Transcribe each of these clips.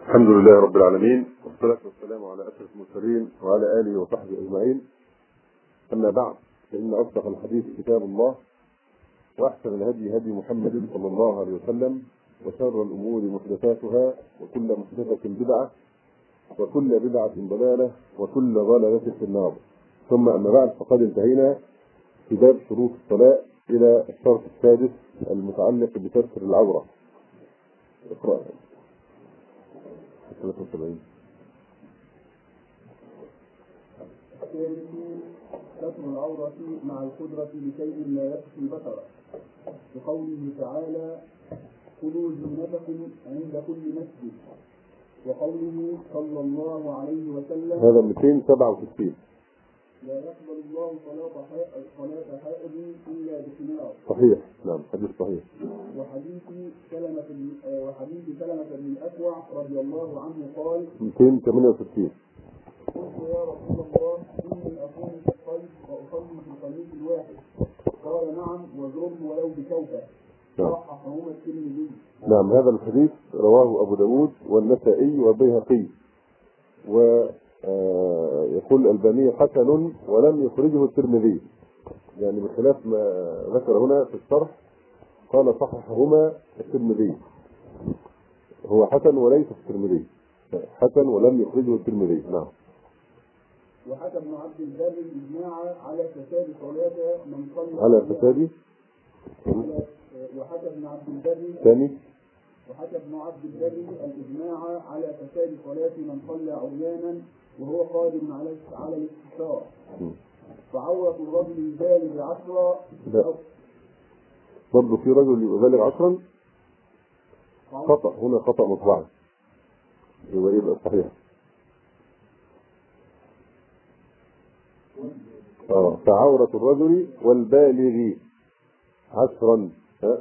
الحمد لله رب العالمين، والصلاة والسلام على أشرف المرسلين وعلى آله وصحبه أجمعين. أما بعد، فإن أصدق الحديث كتاب الله، وأحسن الهدي هدي محمد صلى الله عليه وسلم، وشر الأمور محدثاتها، وكل محدثة بدعة، وكل بدعة ضلالة، وكل ضلالة في النار. ثم أما بعد، فقد انتهينا في باب شروط الصلاة إلى الشرط السادس المتعلق بستر العورة. اقرأ 73. ستر العورة مع القدرة لشيء لا يكفي البشر، بقوله تعالى: خذوا زينتكم عند كل مسجد، وقوله صلى الله عليه وسلم: هذا 267. لا يقبل الله صلاة حائض إلا بخمار. صحيح، نعم، حديث صحيح. وحديث سلمة بن الأكوع رضي الله عنه قال: 268. قلت يا رسول الله، إني أكون في الصيف وأصلي في القميص الواحد. قال: نعم، واضربه ولو بشوكة. صححهما الترمذي. نعم، هذا الحديث رواه أبو داود والنسائي والبيهقي، ويقول الألباني حسن ولم يخرجه الترمذي، يعني بخلاف ما ذكر هنا في الشرح، قال صححهما الترمذي. هو حسن وليس في الترمذي، حسن ولم يخرجه الترمذي. نعم. وحكى ابن عبد البر الإجماع على فساد صلاة من صلى على فساد. وحكى ابن عبد البر ثاني. وحكى ابن عبد البر الإجماع على فساد صلاة من صلى عريانا وهو قادر على الاستشار. فعورة الرجل البالغ 10. لا، برضه في رجل يبالغ 10. خطأ هنا، خطأ مطبعي، يبقى صحيح. فعورة الرجل والبالغ 10.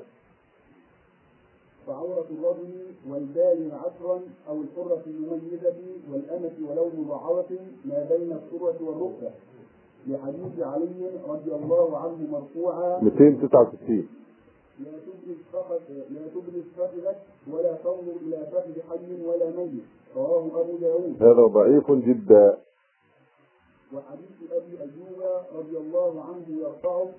فعورة الرجل والبالغ 10 أو الحرة المميزة والأمة ولو مضاعفة ما بين السرة والركبة، لحديث علي رضي الله عنه مرفوعا: 269. لا تبرز فخذك ولا تنظر إلى فخذ حي ولا ميت. رواه أبو داود. هذا ضعيف جدا. وحديث أبي أيوب رضي الله عنه يرفعه: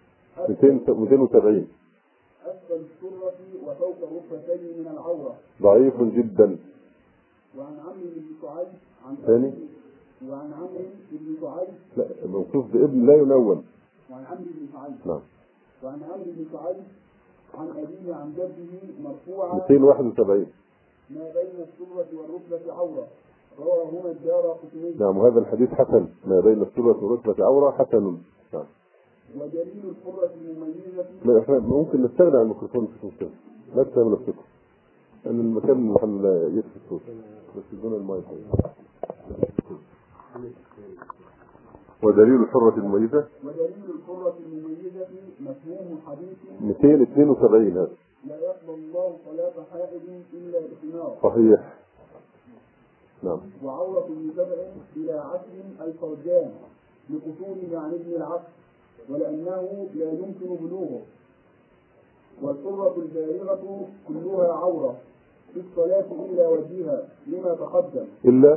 270. أسفل السرة وفوق الركبتين من العورة. ضعيف جدا. وعن عمرو بن شعيب ثاني. وعن عمرو بن شعيب، لا، موصوف بابن لا ينون. وعن عمرو بن شعيب. نعم. وعن عمرو بن شعيب عن أبيه عن جده مرفوعا: 271. ما بين السرة والركبة عورة. رواهما الدارقطني. نعم، وهذا الحديث حسن. ما بين السرة والركبة عورة حسن. نعم. ودليل الحرة المميزة. لا، احنا ممكن نستغنى عن الميكروفون في الصوت، لا تسامح نفسكم، لأن المكان محل يدفي الصوت، بس دون المايك. ودليل الحرة المميزة. ودليل الحرة المميزة مفهوم حديث 272. هذا لا يقبل الله صلاة حائض إلا بخمار. صحيح. نعم. وعورة من 7 إلى 10 الفرجان، لقصوره عن ابن العقل، ولأنه لا يمكن بلوغه. والحرة البالغة كلها عورة في الصلاة إلا وجهها لما تقدم. إلا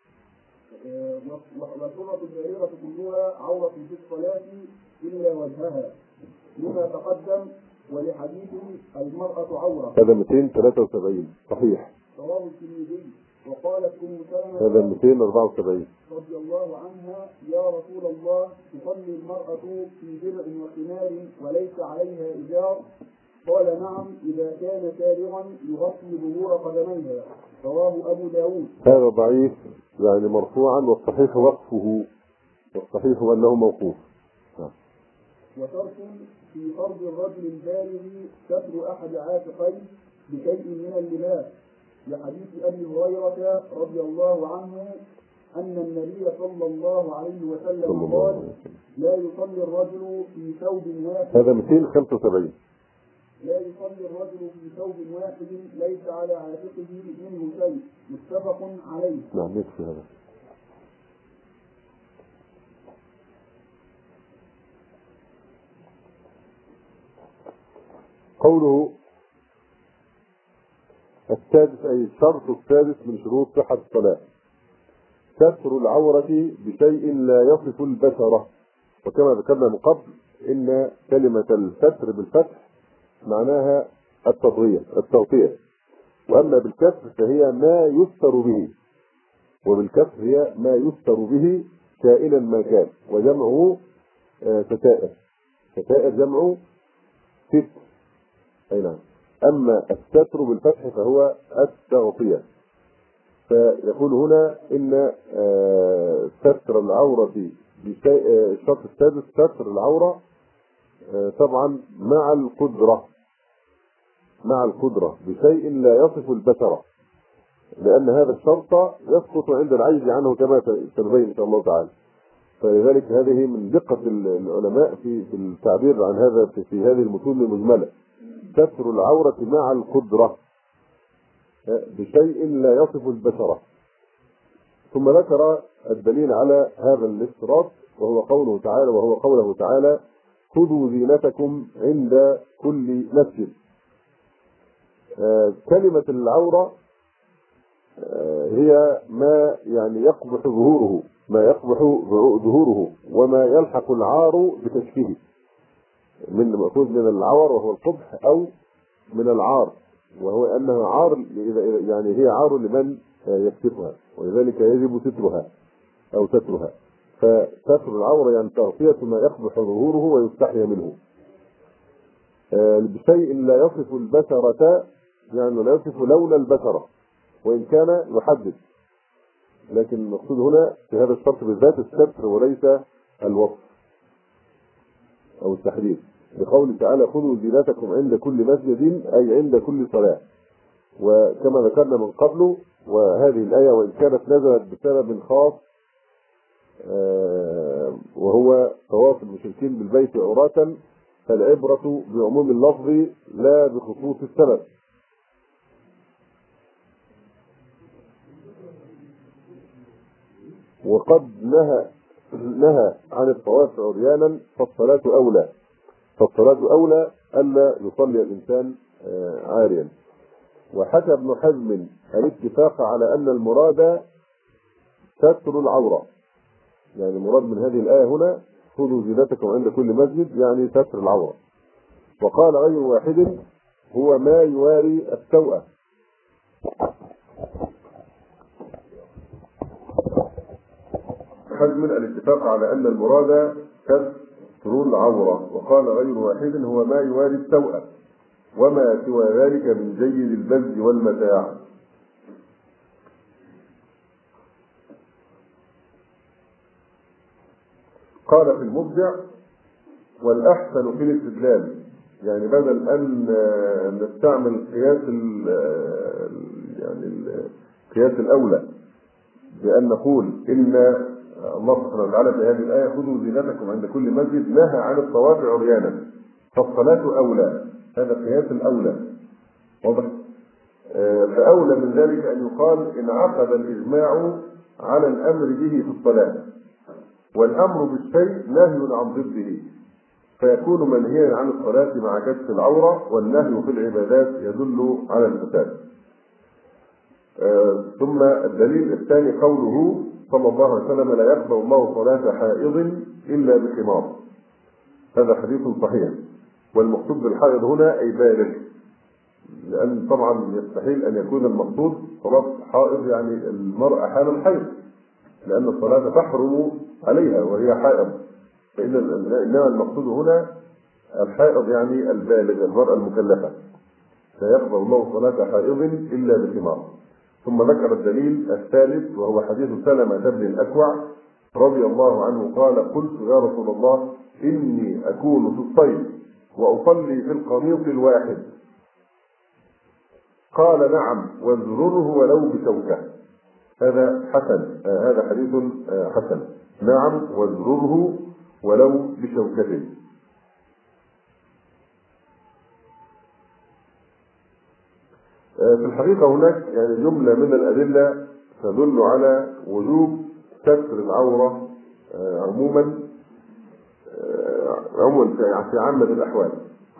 والحرة البالغة كلها عورة في الصلاة إلا وجهها لما تقدم، ولحديث المرأة عورة. هذا 273. صحيح. رواه الترمذي. وقالت أم سلمة هذا 274. رضي الله عنها: يا رسول الله، تصلي المرأة في درع وخمار وليس عليها إزار؟ قال: نعم، إذا كان سارغا يغطي ظهور قدميها. رواه أبو داود. هذا ضعيف، يعني مرفوعا، والصحيح وقفه، والصحيح أنه موقوف. وشرط في فرض الرجل البالغ ستر أحد عاتقيه بشيء من اللباس، لحديث أبي هريرة رضي الله عنه أن النبي صلى الله عليه وسلم قال: لا يصلي الرجل في ثوب واحد. هذا 275. لا يصلي الرجل في ثوب واحد ليس على عاتقه منه شيء. متفق عليه. نعم، يكفي هذا. قوله السادس أي الشرط السادس من شروط صحة الصلاة ستر العورة بشيء لا يصف البشرة. وكما ذكرنا من قبل إن كلمة الستر بالفتح معناها التغطية، وأما بالكسر فهي ما يستر به، وبالكسر هي ما يستر به كائنا ما كان، وجمعه ستائر. ستائر جمع ستر. أي نعم. أما الستر بالفتح فهو التغطية. فيقول هنا إن ستر العورة بشيء، الشرط السادس ستر العورة طبعا مع القدرة بشيء لا يصف البشرة، لأن هذا الشرط يسقط عند العجز عنه كما سنبين إن شاء الله تعالى. فلذلك هذه من دقة العلماء في التعبير عن هذا في هذه المتون المجملة. ستر العورة مع القدرة بشيء لا يصف البشرة. ثم ذكر الدليل على هذا الاشتراط وهو قوله تعالى خذوا زينتكم عند كل مسجد. كلمة العورة هي ما يعني يقبح ظهوره وما يلحق العار بكشفه، من مأخوذ من العور وهو القبح، أو من العار وهو أنها عار، يعني هي عار لمن يكشفها، ولذلك يجب سترها أو سترها. فستر العورة يعني تغطية ما يقبح ظهوره ويستحيا منه بشيء لا يصف البشرة، يعني لا يصف لون البشرة وإن كان يحدد، لكن المقصود هنا في هذا الشرط بالذات الستر وليس الوصف أو التحديد. بقوله تعالى خذوا زينتكم عند كل مسجد أي عند كل صلاة. وكما ذكرنا من قبل، وهذه الآية وإن كانت نزلت بسبب خاص وهو طواف المشركين بالبيت عراة، فالعبرة بعموم اللفظ لا بخصوص السبب. وقد نهى عن الطواف عريانا فالصلاة أولى ألا يصلي الإنسان عاريا. وحكى ابن حزم الاتفاق على أن المراد ستر العورة، يعني المراد من هذه الآية هنا خذوا زينتكم عند كل مسجد يعني ستر العورة. وقال غير واحد هو ما يواري السوء. حزم الاتفاق على أن المراد ستر العورة، وقال غير واحد هو ما يواري السوء وما سوى ذلك من جيد البلد والمتاع. قال في المبدع والأحسن في الاستدلال، يعني بدل أن نستعمل قياس الأولى بأن نقول إن الله سبحانه وتعالى في هذه الآية خذوا زينتكم عند كل مسجد نهى عن الطواف عريانا فالصلاة أولى، هذا قياس الأولى واضح. فأولى من ذلك أن يقال إن عقد الإجماع على الأمر به في الصلاة، والأمر بالشيء نهي عن ضده، فيكون منهيا عن الصلاة مع كشف العورة، والنهي في العبادات يدل على الفساد. ثم الدليل الثاني قوله صلى الله عليه وسلم لا يقبل الله صلاة حائض إلا بخمار، هذا حديث صحيح. والمقصود بالحائض هنا أي بالغ، لأن طبعا يستحيل أن يكون المقصود صلاة حائض يعني المرأة حال الحيض، لأن الصلاة تحرم عليها وهي حائض، إنما المقصود هنا الحائض يعني البالغ المرأة المكلفة، لا يقبل الله صلاة حائض إلا بخمار. ثم ذكر الدليل الثالث وهو حديث سلمة بن الأكوع رضي الله عنه قال قلت يا رسول الله إني أكون في الصيف وأصلي في القميص الواحد، قال نعم وازرره ولو بشوكة. هذا حسن، هذا حديث حسن، نعم وازرره ولو بشوكته. في الحقيقة هناك يعني جملة من الأدلة تدل على وجوب ستر العورة عموما في عامة الأحوال.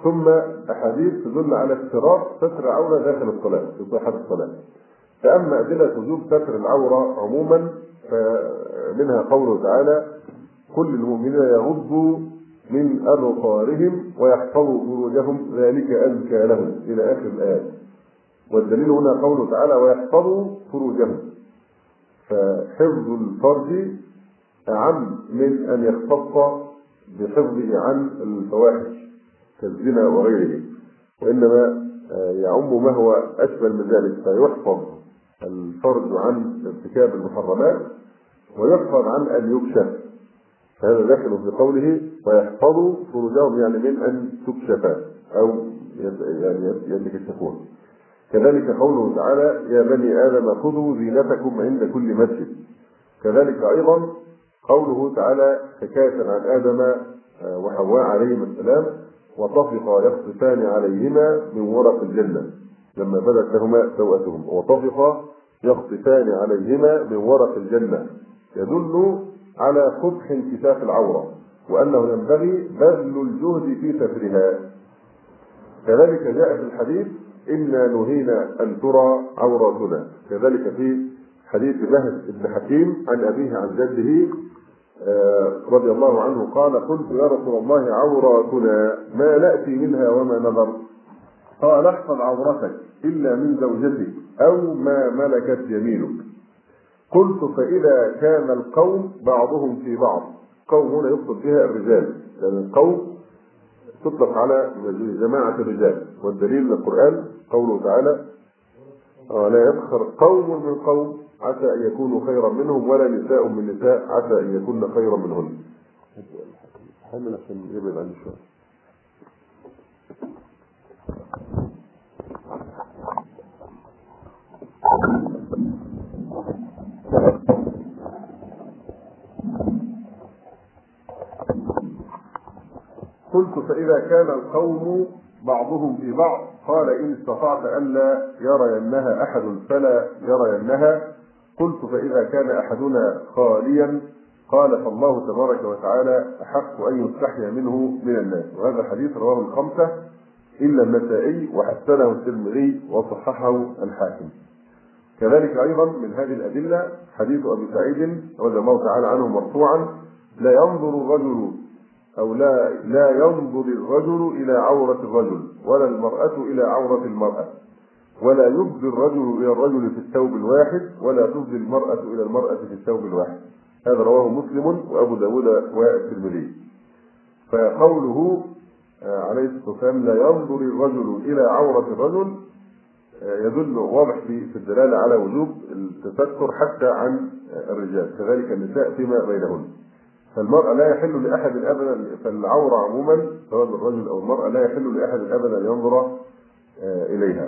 ثم أحاديث تدل على اشتراط ستر العورة داخل الصلاة في صحة الصلاة. فأما أدلة وجوب ستر العورة عموما فمنها قوله تعالى: كل المؤمنين يغضوا من أبصارهم ويحفظوا فروجهم ذلك أزكى لهم إلى آخر الآيات. والدليل هنا قوله تعالى: ويحفظوا فروجهم. فحفظ الفرج أعم من أن يختص بحفظه عن الفواحش كالزنا وغيره، وإنما يعم ما هو أشمل من ذلك، فيحفظ الفرج عن ارتكاب المحرمات ويحفظ عن أن يكشف. فهذا داخل في قوله ويحفظوا فروجهم، يعني من أن تكشف أو يعني يكشفون. كذلك قوله تعالى: يا بني آدم خذوا زينتكم عند كل مسجد. كذلك أيضا قوله تعالى حكاية عن آدم وحواء عليهما السلام: وطفقا يخصفان عليهما من ورق الجنة لما بدت لهما سوءتهم. وطفقا يخصفان عليهما من ورق الجنة يدل على قبح انكشاف العورة وأنه ينبغي بذل الجهد في سترها. كذلك جاء في الحديث: إنا نهينا أن ترى عوراتنا. كذلك في حديث بهز بن حكيم عن أبيه عن جده رضي الله عنه قال: قلت يا رسول الله عوراتنا ما نأتي منها وما نظر؟ قال: احفظ عورتك إلا من زوجتك أو ما ملكت يمينك. قلت: فإذا كان القوم بعضهم في بعض. قوم هنا يقصد بها الرجال، لأن القوم تطلق على جماعة الرجال، والدليل من القرآن قوله تعالى: لا يسخر قوم من قوم عسى أن يكونوا خيرا منهم ولا نساء من نساء عسى أن يكون خيرا منهن. حمل عشان يبعد عن شوية. قلت: فإذا كان القوم بعضهم في بعض. قال: إن استطعت ألا يرينها أحد فلا يرينها. قلت: فإذا كان أحدنا خاليا. قال: فالله تبارك وتعالى أحق أن يستحيا منه من الناس. وهذا الحديث رواه الخمسة إلا النسائي وحسنه الترمذي وصححه الحاكم. كذلك أيضا من هذه الأدلة حديث أبي سعيد رضي الله تعالى عنه مرفوعا: لا ينظر الرجل أو لا ينظر الرجل إلى عورة الرجل ولا المرأة إلى عورة المرأة، ولا يفضي الرجل إلى الرجل في الثوب الواحد ولا تفضي المرأة إلى المرأة في الثوب الواحد. هذا رواه مسلم وأبو داود والترمذي. فقوله عليه الصلاة والسلام: لا ينظر الرجل إلى عورة الرجل يدل واضح في الدلالة على وجوب التستر حتى عن الرجال، كذلك النساء فيما بينهن. فالمرأة لا يحل لأحد أبدا، فالعورة عموما سواء الرجل أو المرأة لا يحل لأحد أبدا أن ينظر إليها.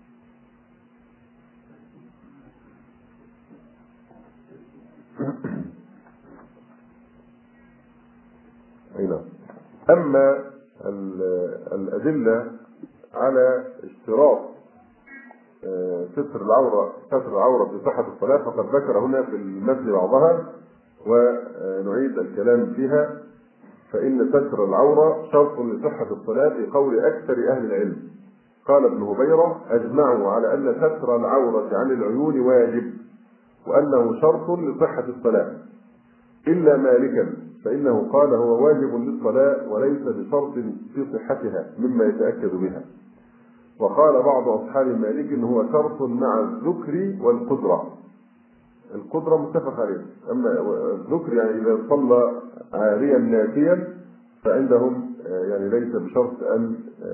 أما الأدلة على اشتراط ستر العورة في صحة الصلاة فقد ذكر هنا في المثل بعضها ونعيد الكلام فيها. فإن ستر العورة شرط لصحة الصلاة في قول أكثر أهل العلم. قال ابن هبيرة: أجمعوا على أن ستر العورة عن العيون واجب وأنه شرط لصحة الصلاة إلا مالكا، فإنه قال هو واجب للصلاة وليس بشرط في صحتها مما يتأكد بها. وقال بعض أصحاب مالك إنه هو شرط مع الذكر والقدرة. القدرة متفق عليه، أما الذكر يعني إذا صلى عاريا ناسيا فعندهم يعني ليس بشرط أن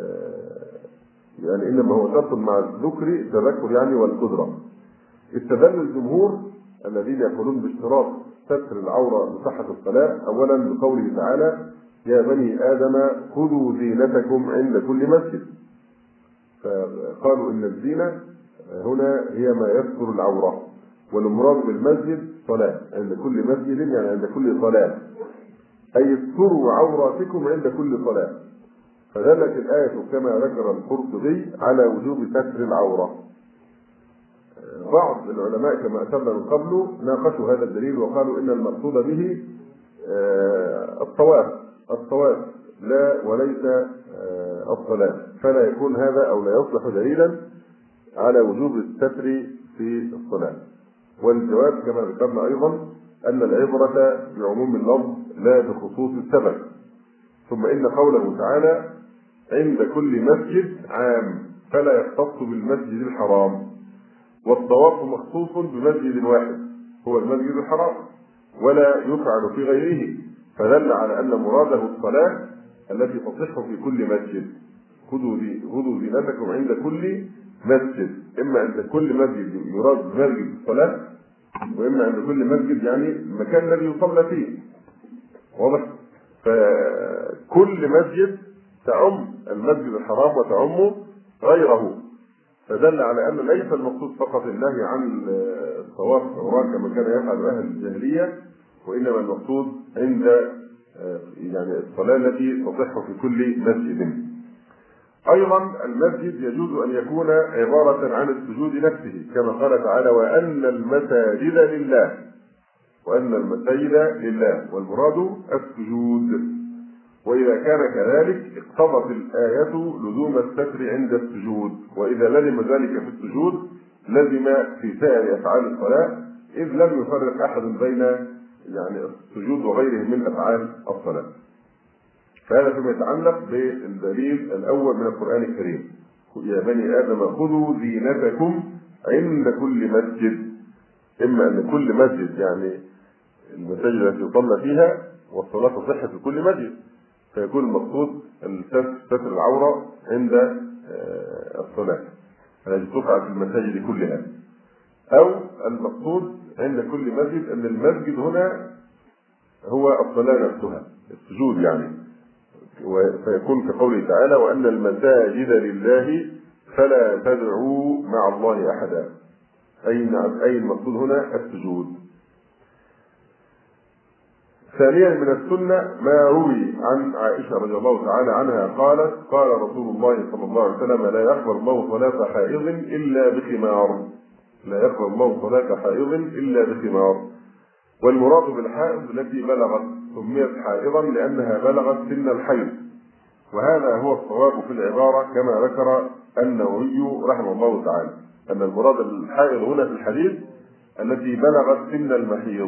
يعني إنما هو شرط مع الذكر التذكر يعني والقدرة. استدل الجمهور الذين يقولون باشتراط ستر العورة لصحة الصلاة أولا بقوله تعالى: يا بني آدم خذوا زينتكم عند كل مسجد. فقالوا إن الزينة هنا هي ما يستر العورة، والمراد بالمسجد صلاة عند كل مسجد يعني عند كل صلاة، أي استروا عوراتكم عند كل صلاة. فدلت الآية كما ذكر القرطبي على وجوب ستر العورة. بعض العلماء كما أشرنا من قبل ناقشوا هذا الدليل وقالوا إن المقصود به الطواف لا وليس الصلاة، فلا يكون هذا أو لا يصلح دليلا على وجوب الستر في الصلاة. والجواب كما ذكرنا أيضا أن العبرة بعموم اللفظ لا بخصوص السبب. ثم إن قوله تعالى عند كل مسجد عام فلا يختص بالمسجد الحرام، والطواف مخصوص بمسجد واحد هو المسجد الحرام ولا يفعل في غيره، فدل على أن مراده الصلاة التي تصح في كل مسجد. خذوا زينتكم عند كل مسجد، إما عند كل مسجد يراد مسجد الصلاة، وإما عند كل مسجد يعني المكان الذي يصلى فيه. واضح؟ فكل مسجد تعم المسجد الحرام وتعم غيره، فدل على أن ليس المقصود فقط النهي عن الطواف عمران كما كان يفعل أهل الجاهلية، وإنما المقصود عند يعني الصلاة التي تصح في كل مسجد. أيضا المسجد يجوز أن يكون عبارة عن السجود نفسه كما قال تعالى وأن المساجد لله، وأن المساجد لله، والمراد السجود. وإذا كان كذلك اقتضت الآية لزوم الستر عند السجود، وإذا لزم ذلك في السجود لزم في سائر أفعال الصلاة، إذ لم يفرق أحد بين يعني السجود وغيره من أفعال الصلاة. فهذا فيما يتعلق بالدليل الأول من القرآن الكريم، يا بني آدم خذوا زينتكم عند كل مسجد. إما أن كل مسجد يعني المساجد التي يصلى فيها والصلاة تصح في كل مسجد، فيكون المقصود ستر العورة عند الصلاة التي تقع في المساجد كلها، أو المقصود عند كل مسجد أن المسجد هنا هو الصلاة نفسها السجود يعني، فيكون كقوله تعالى وأن المساجد لله فلا تدعوا مع الله أحدا، أي المقصود هنا السجود. ثانيا من السنة ما روي عن عائشة رضي الله تعالى عنها قالت قال رسول الله صلى الله عليه وسلم لا يقبل الله صلاة حائض إلا بخمار، لا يقبل الله صلاة حائض إلا بخمار. والمراد بالحائض التي بلغت سميت حائضا لأنها بلغت سن الحيض، وهذا هو الصواب في العبارة كما ذكر النووي رحمه الله تعالى، أن المراد بالحائض هنا في الحديث التي بلغت سن المحيض.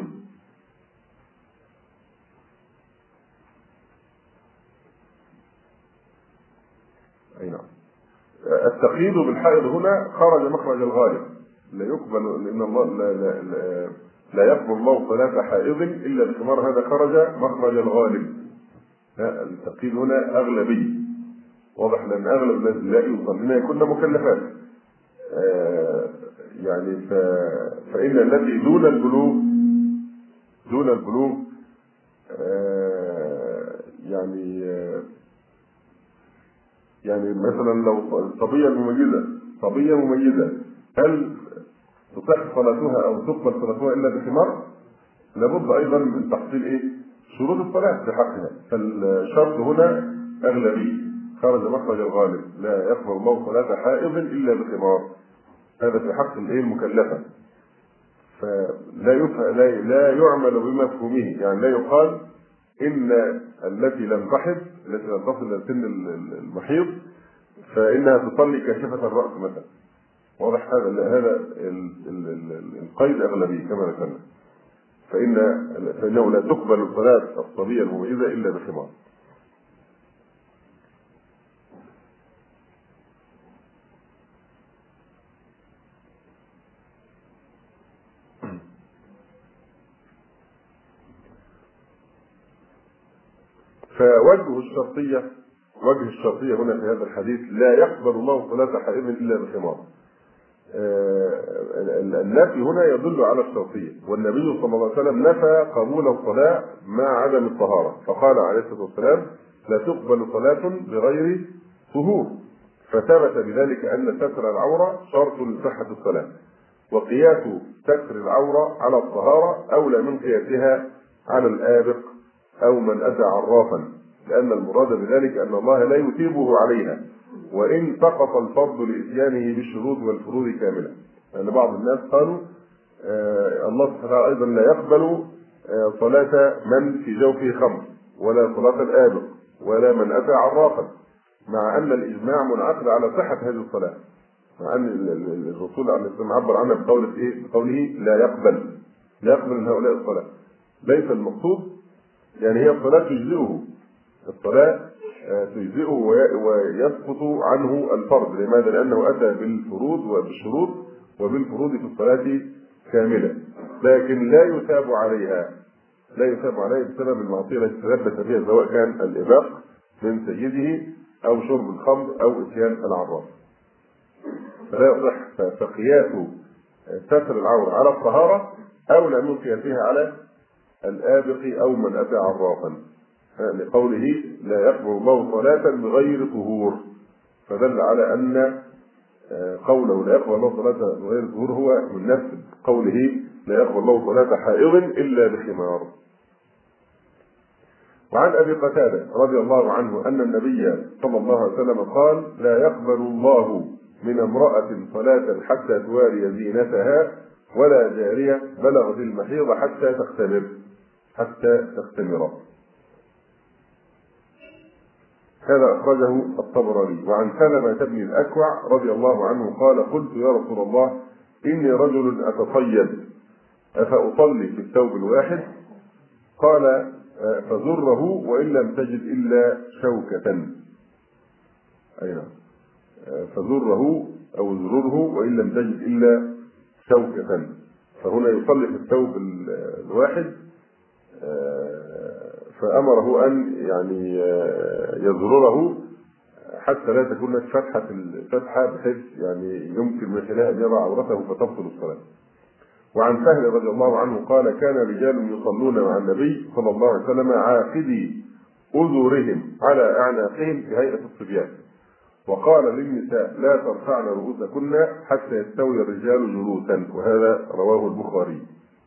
أي نعم. التقييد بالحائض هنا خرج مخرج الغالب، لا يقبل لأن الله لا يقبل الله صلاة حائض إلا بخمار، هذا خرج مخرج الغالب. التقييد هنا أغلبي، واضح لأن أغلب الناس لا يصلين يكون مكلفات، يعني فإن التي دون البلوغ يعني مثلا لو صبية مميزة هل تصح صلاتها أو تقبل صلاتها إلا بخمار؟ لابد أيضا من تحصيل شروط الصلاة في حقها، فالشرط هنا أغلبي خرج مخرج الغالب، لا يقبل الله صلاة حائض إلا بخمار، هذا في حق المكلفة، لا يعمل بمفهومه، يعني لا يقال إن التي لم تحض التي لم تصل إلى سن المحيض فإنها تصلي كاشفة الرأس مثلا. واضح هذا القيد أغلبي كما ذكرنا، فإنه لا تقبل صلاة الصبية المميزة إلا بخمار. فوجه الشرطية هنا في هذا الحديث لا يقبل الله صلاة حائض إلا بخمار. النفي هنا يدل على الشرطية، والنبي صلى الله عليه وسلم نفى قبول الصلاة مع عدم الطهارة، فقال عليه الصلاة والسلام لا تقبل صلاة بغير طهور، فثبت بذلك أن ستر العورة شرط لصحة الصلاة، وقياس ستر العورة على الطهارة أولى من قياسها على الآبق أو من أتى عرافا، لأن المراد بذلك أن الله لا يثيبه عليها وإن سقط الفرض لإتيانه بالشروط والفروض كاملة. لأن بعض الناس قالوا الله سبحانه وتعالى أيضا لا يقبل صلاة من في جوفه خمر، ولا صلاة الآبق، ولا من أتى عرافا، مع أن الإجماع منعقد على صحة هذه الصلاة، مع أن الرسول عليه الصلاة والسلام عبر عنها بقوله لا يقبل من هؤلاء الصلاة. ليس المقصود يعني هي الصلاة تجزئه، الصلاة تجزئه ويسقط عنه الفرض. لماذا؟ لأنه أتى بالفروض وبالشروط وبالفروض في الصلاة كاملة، لكن لا يثاب عليها بسبب المعصية التي تلبس بها، سواء كان الإباق من سيده أو شرب الخمر أو إتيان العراف. فلا يصح فقياس ستر العورة على الطهارة أولى من قياسها على الآبق أو من أتى عرافا، لقوله لا يقبل الله صلاة بغير طهور، فدل على أن قوله لا يقبل الله صلاة بغير طهور هو من نفس قوله لا يقبل الله صلاة حائض إلا بخمار. وعن أبي قتادة رضي الله عنه أن النبي صلى الله عليه وسلم قال لا يقبل الله من امرأة صلاة حتى تواري زينتها ولا جارية بلغت المحيض حتى تختمر. هذا أخرجه الطبراني. وعن سلمة بن الأكوع رضي الله عنه قال قلت يا رسول الله إني رجل أتصيد أفأصلي في الثوب الواحد؟ قال فزره وإن لم تجد إلا شوكة، فزره أو زرره وإن لم تجد إلا شوكة. فهنا يصلي في الثوب الواحد، فأمره أن يعني يزرره حتى لا تكون لك فتحة بحيث يعني يمكن من خلالها أن يضع عورته فتبطل الصلاة. وعن سهل رضي الله عنه قال كان رجال يصلون مع النبي صلى الله عليه وسلم عاقدي أذرهم على أعناقهم في هيئة الصبيان، وقال للنساء لا ترفعن رؤوسكن حتى يستوي الرجال جلوسا، وهذا رواه البخاري.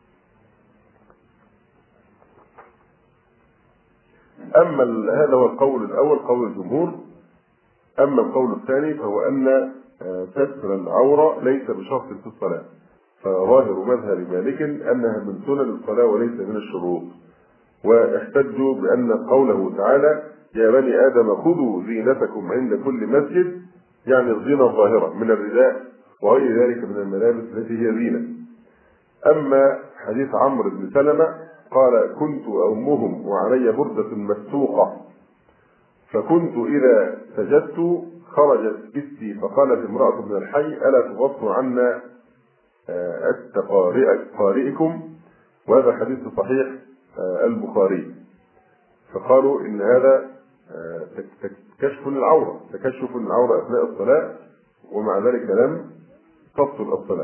أما هذا هو القول الأول قول الجمهور. أما القول الثاني فهو أن ستر العورة ليس بشرط في الصلاة، فظاهر مذهب مالك أنها من سنن الصلاة وليس من الشروط، واحتجوا بأن قوله تعالى يا بني آدم خذوا زينتكم عند كل مسجد، يعني الزينة الظاهرة من الرداء وغير ذلك من الملابس التي هي زينة. أما حديث عمرو بن سلمة قال كنت أمهم وعلي بردة مسوقة، فكنت إذا سجدت خرجت بستي فقالت امرأة من الحي ألا تغطوا عنا قارئكم، وهذا حديث صحيح البخاري. فقالوا إن هذا تكشف للعورة أثناء الصلاة، ومع ذلك لم تبطل الصلاة.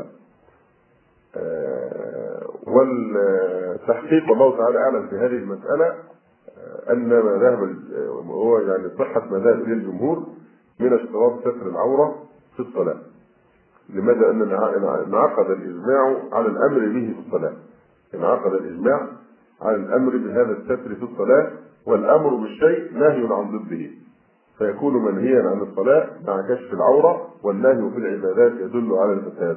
والتحقيق والله تعالى أعلم في هذه المسألة أن ما ذهب هو يعني صحة ما ذهب إليه الجمهور من اشتراط ستر العورة في الصلاة. لماذا؟ أن انعقد الإجماع على الأمر به في الصلاة، انعقد الإجماع على الأمر بهذا الستر في الصلاة، والأمر بالشيء نهي عن ضده، فيكون منهيا عن الصلاة مع كشف العورة، والنهي في العبادات يدل على الفساد.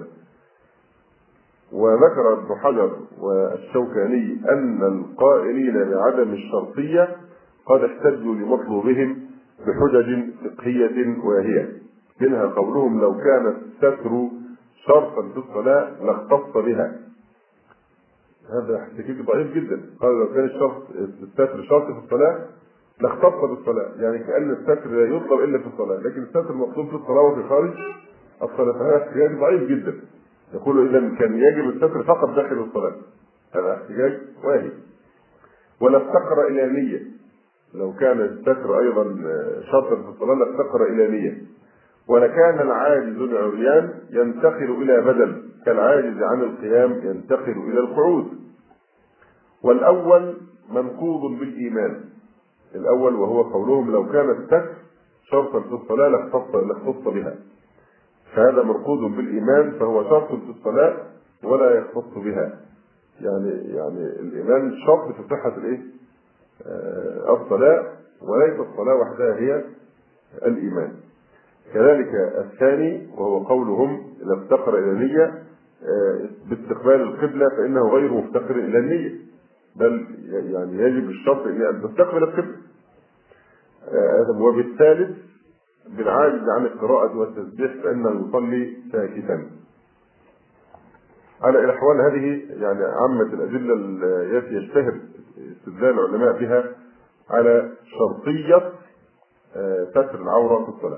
وذكر ابن حجر والشوكاني أن القائلين بعدم الشرطية قد احتجوا لمطلوبهم بحجج فقهية واهية، منها قولهم لو كان الستر شرطا في الصلاة لاختص بها. هذا احتجاج ضعيف جدا. قال لو كان الستر شرط في الصلاة لاختص بالصلاة، يعني كأن الستر لا يطلب إلا في الصلاة، لكن الستر مطلوب في الصلاة وفي خارج الصلاة، فهذا احتجاج ضعيف جدا. يقول إذا كان يجب الستر فقط داخل الصلاة، هذا احتجاج واهي. ولا افتقر إلى نية، لو كان الستر أيضا شرطا في الصلاة لافتقر إلى نية. ولكان العاجز العريان ينتقل إلى بدل، كالعاجز عن القيام ينتقل إلى القعود. والأول منقوض بالإيمان، الأول وهو قولهم لو كان الستر شرطا في الصلاة لاختص بها، فهذا منقوض بالإيمان، فهو شرط في الصلاة ولا يختص بها. يعني الإيمان شرط في صحة الصلاة، وليس الصلاة وحدها هي الإيمان. كذلك الثاني وهو قولهم إذا افتقر إلى نية باستقبال القبلة فإنه غير مفتقر إلى النية، بل يعني يجب الشرط أن تستقبل القبلة. وبالثالث بالعاجز عن القراءة والتسبيح فإنه يصلي ساكتا. على الأحوال هذه يعني عامة الأدلة التي يشتهر استدلال العلماء بها على شرطية ستر العورة في الصلاة.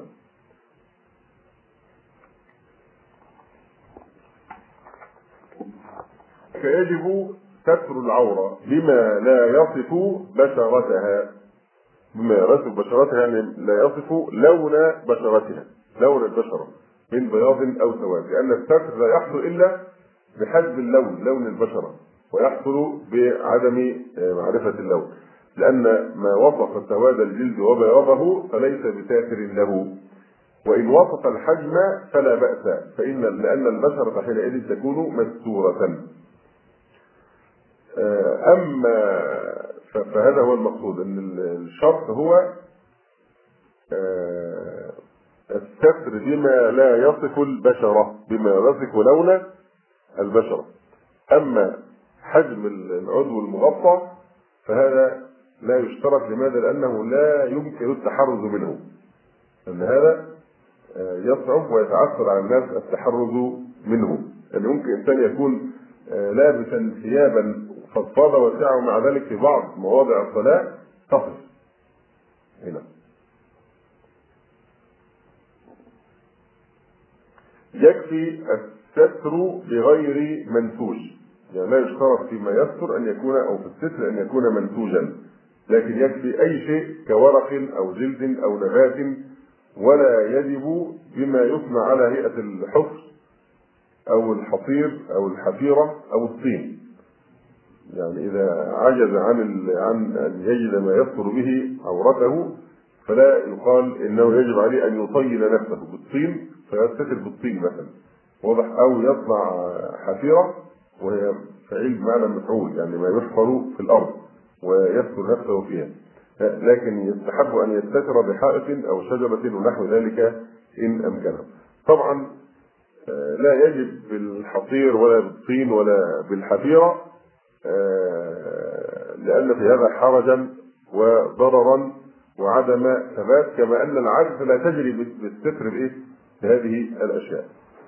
فيجب ستر العورة بما لا يصف بشرتها، بما يصف بشرتها يعني لا يصف لون بشرتها، لون البشرة من بياض أو سواد، لأن الستر لا يحصل إلا بحجب اللون، لون البشرة، ويحصل بعدم معرفة اللون، لأن ما وصف سواد الجلد وبياضه فليس بساتر له، وإن وصف الحجم فلا بأس، لأن البشرة حينئذ تكون مستورة. أما فهذا هو المقصود، أن الشرط هو الستر بما لا يصف البشرة، بما يصف لون البشرة. أما حجم العضو المغطى فهذا لا يشترط. لماذا؟ لأنه لا يمكن التحرز منه، أن هذا يصعب ويتعثر على الناس التحرز منه. يعني ممكن إنسان يكون لابسا ثيابا فضفاضة واسعة ومع ذلك في بعض مواضع الصلاة تصف هنا. يكفي الستر بغير منسوج، يعني لا يشترط فيما يستر أن يكون، أو في الستر أن يكون منسوجا، لكن يكفي أي شيء كورق أو جلد أو نبات، ولا يجب بما يصنع على هيئة الحفر أو الحصير أو الحفيرة أو الطين. يعني إذا عجز عن أن يجد ما يستر به عورته فلا يقال إنه يجب عليه أن يطين نفسه بالطين فيستتر بالطين مثلا، واضح، أو يصنع حفيرة وهي فعيل بمعنى مفعول، يعني ما يحفر في الأرض ويستر نفسه فيها، لكن يستحب أن يستتر بحائط أو شجرة ونحو ذلك إن أمكنه. طبعا لا يجب بالحصير ولا بالطين ولا بالحفيرة، لأن في هذا حرجا وضررا وعدم ثبات، كما أن العجز لا تجري بالستر بهذه الأشياء.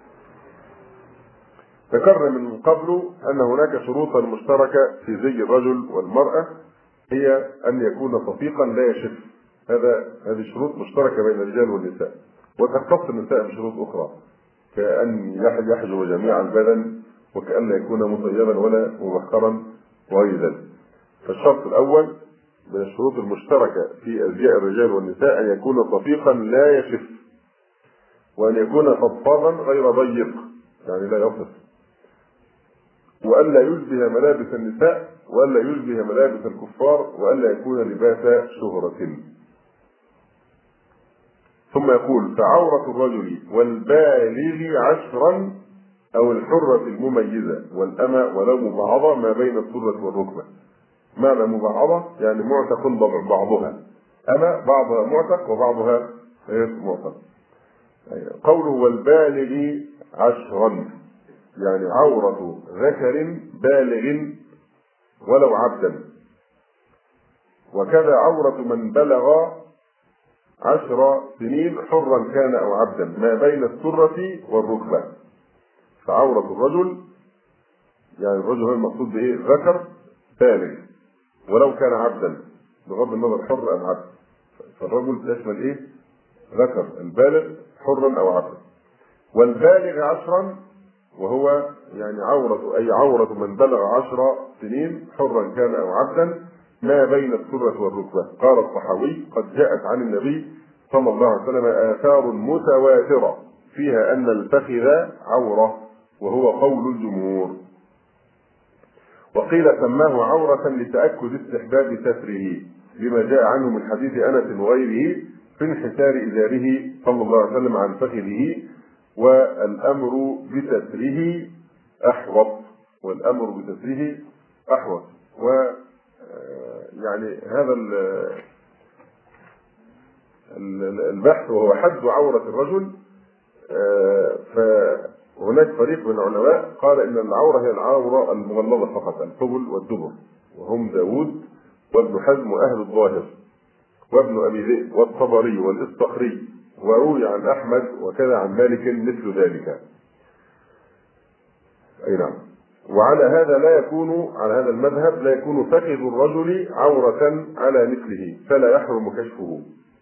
ذكرنا من قبل أن هناك شروطا مشتركة في زي الرجل والمرأة، هي أن يكون صفيقا لا يشف. هذه شروط مشتركة بين الرجال والنساء، وتختص النساء بشروط أخرى كأن يحجب جميع البدن، وكأن لا يكون مطيبا ولا مبخرا وغير ذلك. فالشرط الأول من الشروط المشتركة في أزياء الرجال والنساء أن يكون صفيقا لا يشف، وأن يكون فضفاضا غير ضيق يعني لا يصف، وألا يشبه ملابس النساء، وألا يشبه ملابس الكفار، وألا يكون لباس شهرة. ثم يقول: فعورة الرجل والبالغ 10 أو الحرة المميزة والأمة ولو مبعضة ما بين السرة والركبة. معنى مبعضة يعني معتق بعضها، أما بعضها معتق وبعضها غير معتق. قوله والبالغ 10 يعني عورة ذكر بالغ ولو عبدا، وكذا عورة من بلغ 10 سنين حرا كان أو عبدا ما بين السرة والركبة. فعورة الرجل يعني الرجل هو المقصود به ذكر بالغ ولو كان عبدا بغض النظر حر أم عبد، فالرجل يشمل ذكر البالغ حرا أو عبدا. والبالغ 10 وهو يعني عورة من بلغ 10 سنين حرا كان أو عبدا ما بين السرة والركبة. قال الطحاوي: قد جاءت عن النبي صلى الله عليه وسلم آثار متواترة فيها أن الفخذ عورة، وهو قول الجمهور. وقيل سماه عورة لتأكد استحباب ستره لما جاء عنه من حديث أنس وغيره في انحسار إزاره صلى الله عليه وسلم عن فخذه، والأمر بستره أحوط، والأمر بستره أحوط. ويعني هذا البحث وهو حد عورة الرجل، فهناك فريق من العلماء قال إن العورة هي العورة المغلظة فقط، القبل والدبر، وهم داود وابن حزم وأهل الظاهر وابن أبي ذئب والطبري والإسطخري وروي عن أحمد وكذا عن مالك مثل ذلك. أي نعم. وعلى هذا لا يكون، على هذا المذهب لا يكون فخذ الرجل عورة على مثله فلا يحرم كشفه.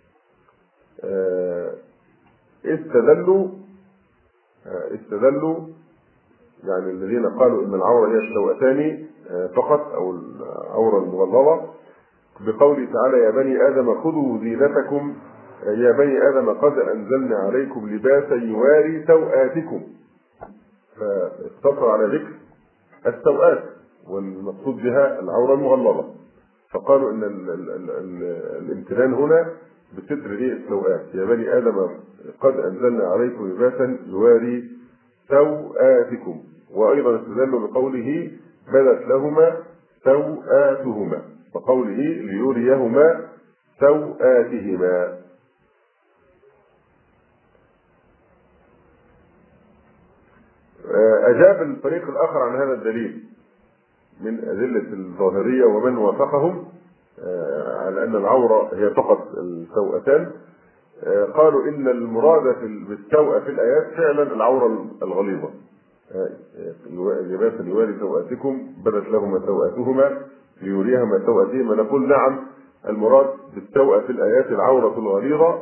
استدلوا يعني الذين قالوا ان العورة هي السوأتان فقط او العورة المغلظة بقوله تعالى يا بني آدم خذوا زينتكم، يا بني آدم قد أنزلنا عليكم لباسا يواري سوآتكم، فاقتصر على ذكر السوآت والمقصود بها العورة المغلظة، فقالوا ان الامتنان هنا بستر السوآت. يا بني آدم قد أنزلنا عليكم لباسا يواري سوآتكم. وأيضا استدلوا بقوله بدت لهما سوآتهما، وقوله ليريهما سوآتهما. أجاب الفريق الآخر عن هذا الدليل من أدلة الظاهرية ومن وافقهم على أن العورة هي فقط السوأتان، قالوا إن المراد بالسوءة في الآيات فعلا العورة الغليظة، لباسا يواري سوآتكم بدت لهما سوآتهما ليريهما سوآتهما. نقول نعم، المراد بالسوءة في الآيات العورة الغليظة،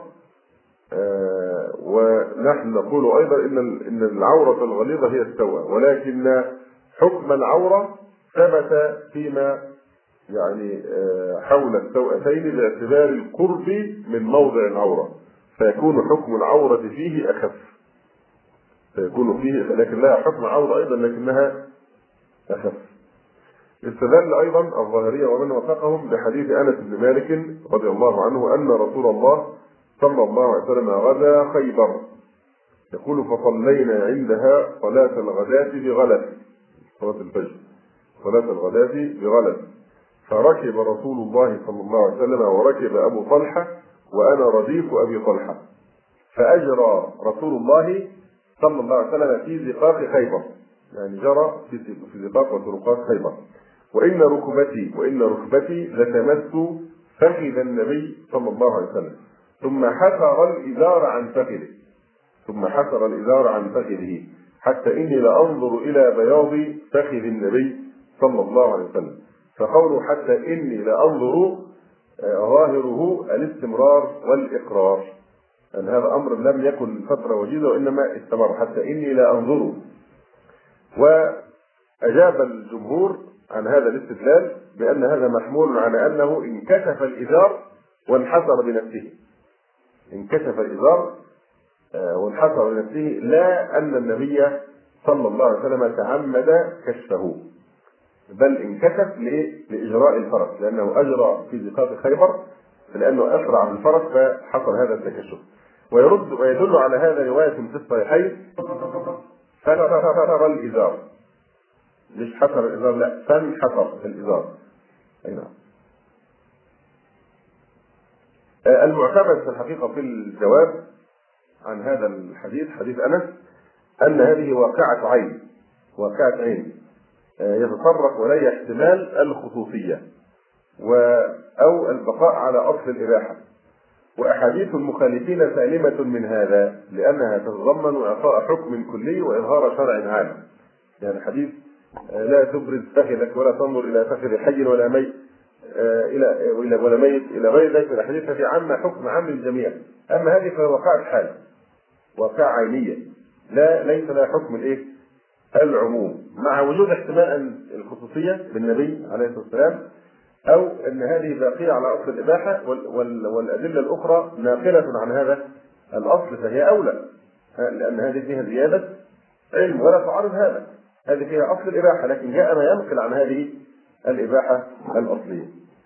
ونحن نقول أيضا إن العورة الغليظة هي السوءة، ولكن حكم العورة ثبت فيما يعني حول السوءتين باعتبار القرب من موضع العورة، فيكون حكم العورة فيه أخف، فيكون فيه، لكن لها حكم عورة أيضا لكنها أخف. استدل أيضا الظاهرية ومن وافقهم بحديث أنس بن مالك رضي الله عنه أن رسول الله صلى الله عليه وسلم غزا خيبر، يقول فصلينا عندها صلاة الغداة بغلس، صلاة الفجر، صلاة الغداة بغلس، فركب رسول الله صلى الله عليه وسلم وركب أبو طلحة وأنا رديف أبي طلحة، فأجرى رسول الله صلى الله عليه وسلم في زقاق خيبر، يعني جرى في زقاق وطرقات خيبر، وإن ركبتي لتمس فخذ النبي صلى الله عليه وسلم، ثم حسر الإزار عن فخذه حتى إني لأنظر إلى بياض فخذ النبي صلى الله عليه وسلم. فقوله حتى إني لأنظر ظاهره الاستمرار والإقرار، أن هذا أمر لم يكن فترة وجيزة وإنما استمر حتى إني لأنظر. وأجاب الجمهور عن هذا الاستدلال بأن هذا محمول على أنه انكشف الإزار وانحسر بنفسه، انكشف الإزار وانحسر بنفسه، لا أن النبي صلى الله عليه وسلم تعمد كشفه، بل انكشف لإجراء الفرس، لأنه أجرى في زقاق خيبر لأنه أسرع من الفرس فحصل هذا التكشف. ويدل على هذا رواية في الصحيحين فانحسر الإزار، مش حسر الإزار، لا فانحسر الإزار. أي نعم. المعتمد في الحقيقة في الجواب عن هذا الحديث، حديث أنس، أن هذه واقعة عين يتطرق إليه احتمال الخصوصية أو البقاء على أصل الإباحة، وأحاديث المخالفين سالمة من هذا لأنها تتضمن إعطاء حكم كلي وإظهار شرع عام. يعني حديث لا تبرز فخذك ولا تنظر إلى فخذ حي ولا ميت ولا ميت إلى غير ذلك من الأحاديث، ففي عامة حكم عام للجميع. أما هذه فهي واقعة حال، واقعة عينية، ليس لها حكم العموم، مع وجود احتمال الخصوصية بالنبي عليه الصلاة والسلام، أو أن هذه باقية على أصل الإباحة والأدلة الأخرى ناقلة عن هذا الأصل، فهي أولى، لأن هذه فيها زيادة علم ولا تعارض هذا، هذه فيها أصل الإباحة لكن جاء ما ينقل عن هذه الإباحة الأصلية.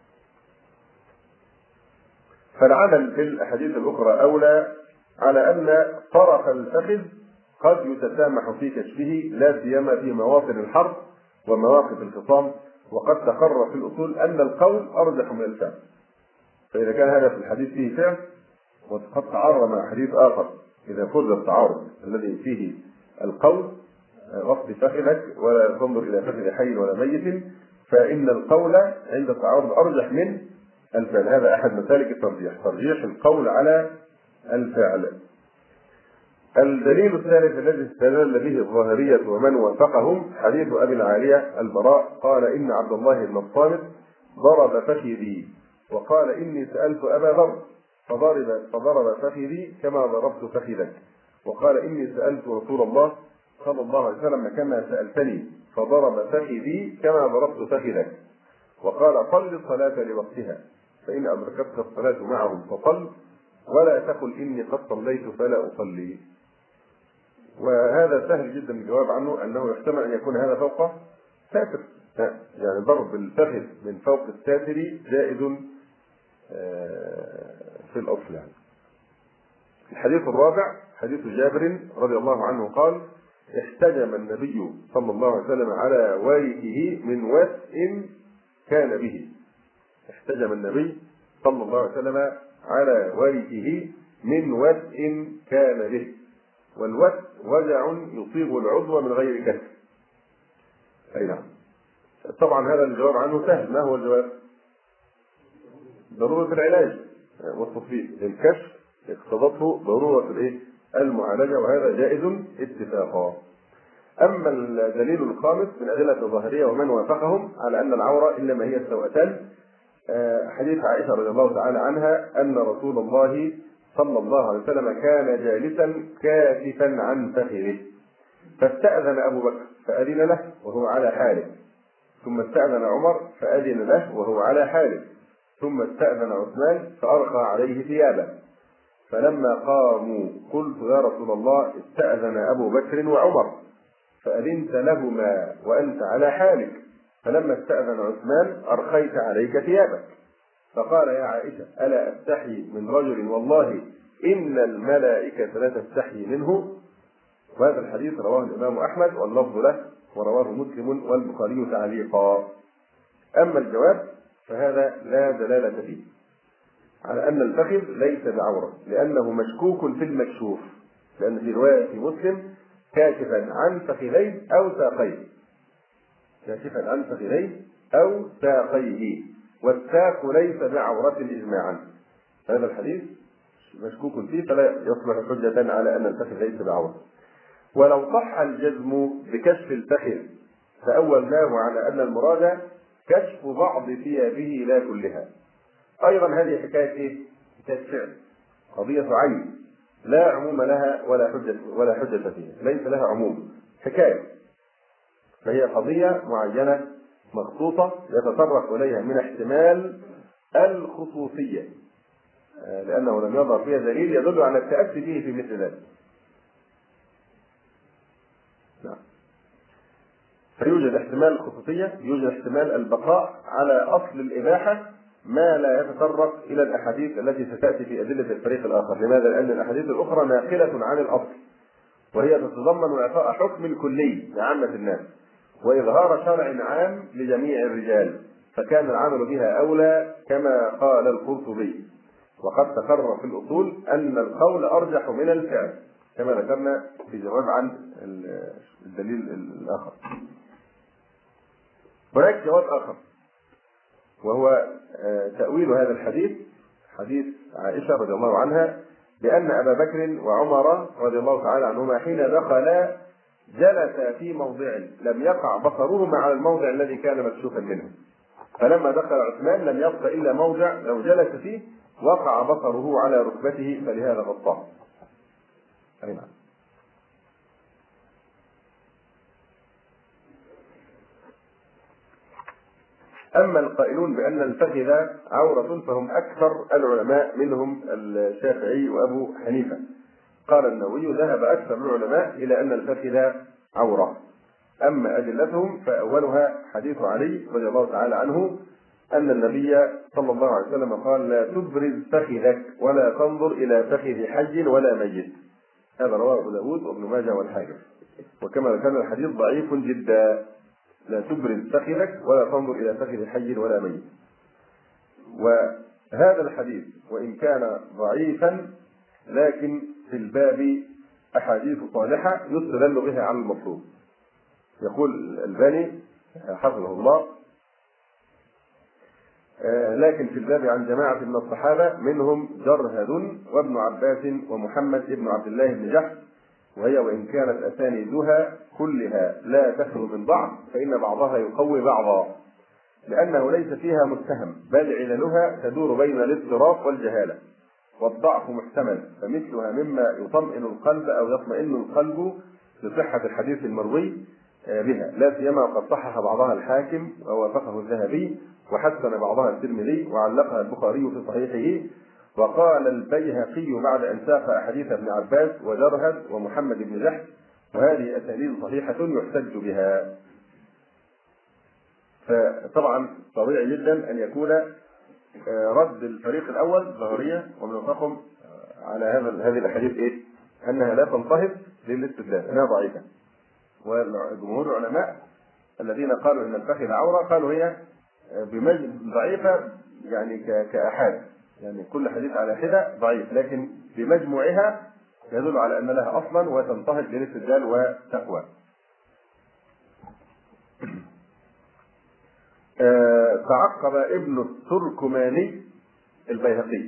فالعمل في الأحاديث الأخرى أولى على أن طرف الفخذ قد يتسامح في كشفه، لا سيما في مواطن الحرب ومواقف الخصام، وقد تقرر في الأصول أن القول أرجح من الفعل، فإذا كان هذا في الحديث فيه فعل وقد تعارض مع حديث آخر، إذا فرض التعارض الذي فيه القول غض فخذك ولا تنظر إلى فخذ حي ولا ميت، فإن القول عند التعارض أرجح من الفعل. هذا أحد مسالك الترجيح، ترجيح القول على الفعل. الدليل الثالث الذي استدل به الظاهرية ومن وافقهم حديث أبي العالية البراء قال إن عبد الله بن الصامت ضرب فخذي وقال إني سألت أبا ذر فضرب فخذي كما ضربت فخذك، وقال إني سألت رسول الله صلى الله عليه وسلم كما سألتني فضرب فخذي كما ضربت فخذك، وقال صل الصلاة لوقتها فإن أدركتك الصلاة معهم فصل ولا تقل إني قد صليت فلا أصلي. وهذا سهل جدا الجواب عنه، أنه يحتمل أن يكون هذا فوق ساتر، يعني ضرب الفخذ من فوق الساتر جائز في الأصل. يعني الحديث الرابع حديث جابر رضي الله عنه قال احتجم النبي صلى الله عليه وسلم على وارثه من وسء كان به. احتجم النبي صلى الله عليه وسلم على وارثه من وسء كان به، والوسء وجع يصيب العضو من غير كسر. أي نعم. طبعا هذا الجواب عنه سهل. ما هو الجواب؟ ضرورة العلاج والتطبيق، الكشف اقتضته ضرورة المعالجة، وهذا جائز اتفاقا. أما الدليل الخامس من أدلة الظاهرية ومن وافقهم على أن العورة إنما هي السوأتان حديث عائشة رضي الله تعالى عنها أن رسول الله صلى الله عليه وسلم كان جالسا كاشفا عن فخذه فاستأذن أبو بكر فأذن له وهو على حاله، ثم استأذن عمر فأذن له وهو على حاله، ثم استأذن عثمان فأرخى عليه ثيابه، فلما قاموا قلت يا رسول الله استأذن أبو بكر وعمر فأذنت لهما وأنت على حالك، فلما استأذن عثمان أرخيت عليك ثيابك. فقال يا عائشة ألا أستحي من رجل والله إن الملائكة لا تستحي منه. وهذا الحديث رواه الإمام أحمد واللفظ له ورواه مسلم والبخاري تعليقا. أما الجواب فهذا لا دلالة فيه على أن الفخذ ليس بعورة، لأنه مشكوك في المكشوف، لأن في رواية في مسلم كاشفا عن فخذيه أو ساقيه، كاشفا عن فخذيه أو ساقيه، والساق ليس بعورة إجماعا. هذا الحديث مشكوك فيه فلا يصبح حجة على أن الفخذ ليس بعورة. ولو صح الجزم بكشف الفخذ فأولناه على أن المراد كشف بعض ثيابه لا كلها. أيضا هذه حكاية حكاية فعل، قضية عين لا عموم لها ولا حجة فيها، ليس لها عموم، حكاية، فهي قضية معينة مخصوصة يتطرق إليها من احتمال الخصوصية، لأنه لم يظهر فيها دليل يدل على التأسي به في مثل ذلك. نعم. فيوجد احتمال الخصوصية، يوجد احتمال البقاء على أصل الإباحة ما لا يتطرق إلى الأحاديث التي ستأتي في أدلة الفريق الآخر. لماذا؟ لأن الأحاديث الأخرى ناقلة عن الأصل، وهي تتضمن إعطاء حكم الكلي لعامة الناس وإظهار شرع عام لجميع الرجال، فكان العمل بها أولى كما قال القرطبي. وقد تقرر في الأصول أن القول أرجح من الفعل كما ذكرنا في جواب عن الدليل الآخر. هناك جواب آخر وهو تأويل هذا الحديث، حديث عائشة رضي الله عنها بأن أبا بكر وعمر رضي الله تعالى عنهما حين دخلا جلس في موضع لم يقع بصرهما على الموضع الذي كان مكشوفا منه، فلما دخل عثمان لم يبق إلا موضع لو جلس فيه وقع بصره على ركبته فلهذا غطاه. أي نعم. أما القائلون بأن الفخذ عورة فهم أكثر العلماء، منهم الشافعي وأبو حنيفة. قال النووي ذهب أكثر العلماء إلى أن الفخذ عورة. أما أدلتهم فأولها حديث علي رضي الله تعالى عنه أن النبي صلى الله عليه وسلم قال لا تبرز فخذك ولا تنظر إلى فخذ حي ولا ميت. هذا رواه أبو داود وابن ماجه والحاكم، وكما كان الحديث ضعيف جدا، لا تبرز فخذك ولا تنظر إلى فخذ حي ولا ميت. وهذا الحديث وإن كان ضعيفا لكن في الباب أحاديث صالحة يستدل بها على المطلوب. يقول الألباني حفظه الله لكن في الباب عن جماعة من الصحابة منهم جرهد وابن عباس ومحمد ابن عبد الله بن جحش، وهي وإن كانت أسانيدها كلها لا تخلو من بعض فإن بعضها يقوي بعضا، لأنه ليس فيها متهم، بل عللها تدور بين الاضطراب والجهالة، والضعف محتمل، فمثلها مما يطمئن القلب أو يطمئن القلب لصحة الحديث المروي بها، لا سيما وقد صحح بعضها الحاكم ووافقه الذهبي، وحسن بعضها الترمذي، وعلقها البخاري في صحيحه. وقال البيهقي بعد أن ساق أحاديث ابن عباس وجرهد ومحمد بن جحش، وهذه أسانيد صحيحة يحتج بها. فطبعا طبيعي جدا أن يكون رد الفريق الأول ظاهرية، ومن وفقهم على هذه الأحاديث أنها لا تنتهض للاستدلال، أنها ضعيفة. وجمهور العلماء الذين قالوا أن الفخذ عورة قالوا هي ضعيفة يعني كأحاد، يعني كل حديث على حدة ضعيف، لكن بمجموعها يدل على أن لها أصلا وتنتهض للاستدلال وتقوى. تعقب ابن التركماني البيهقي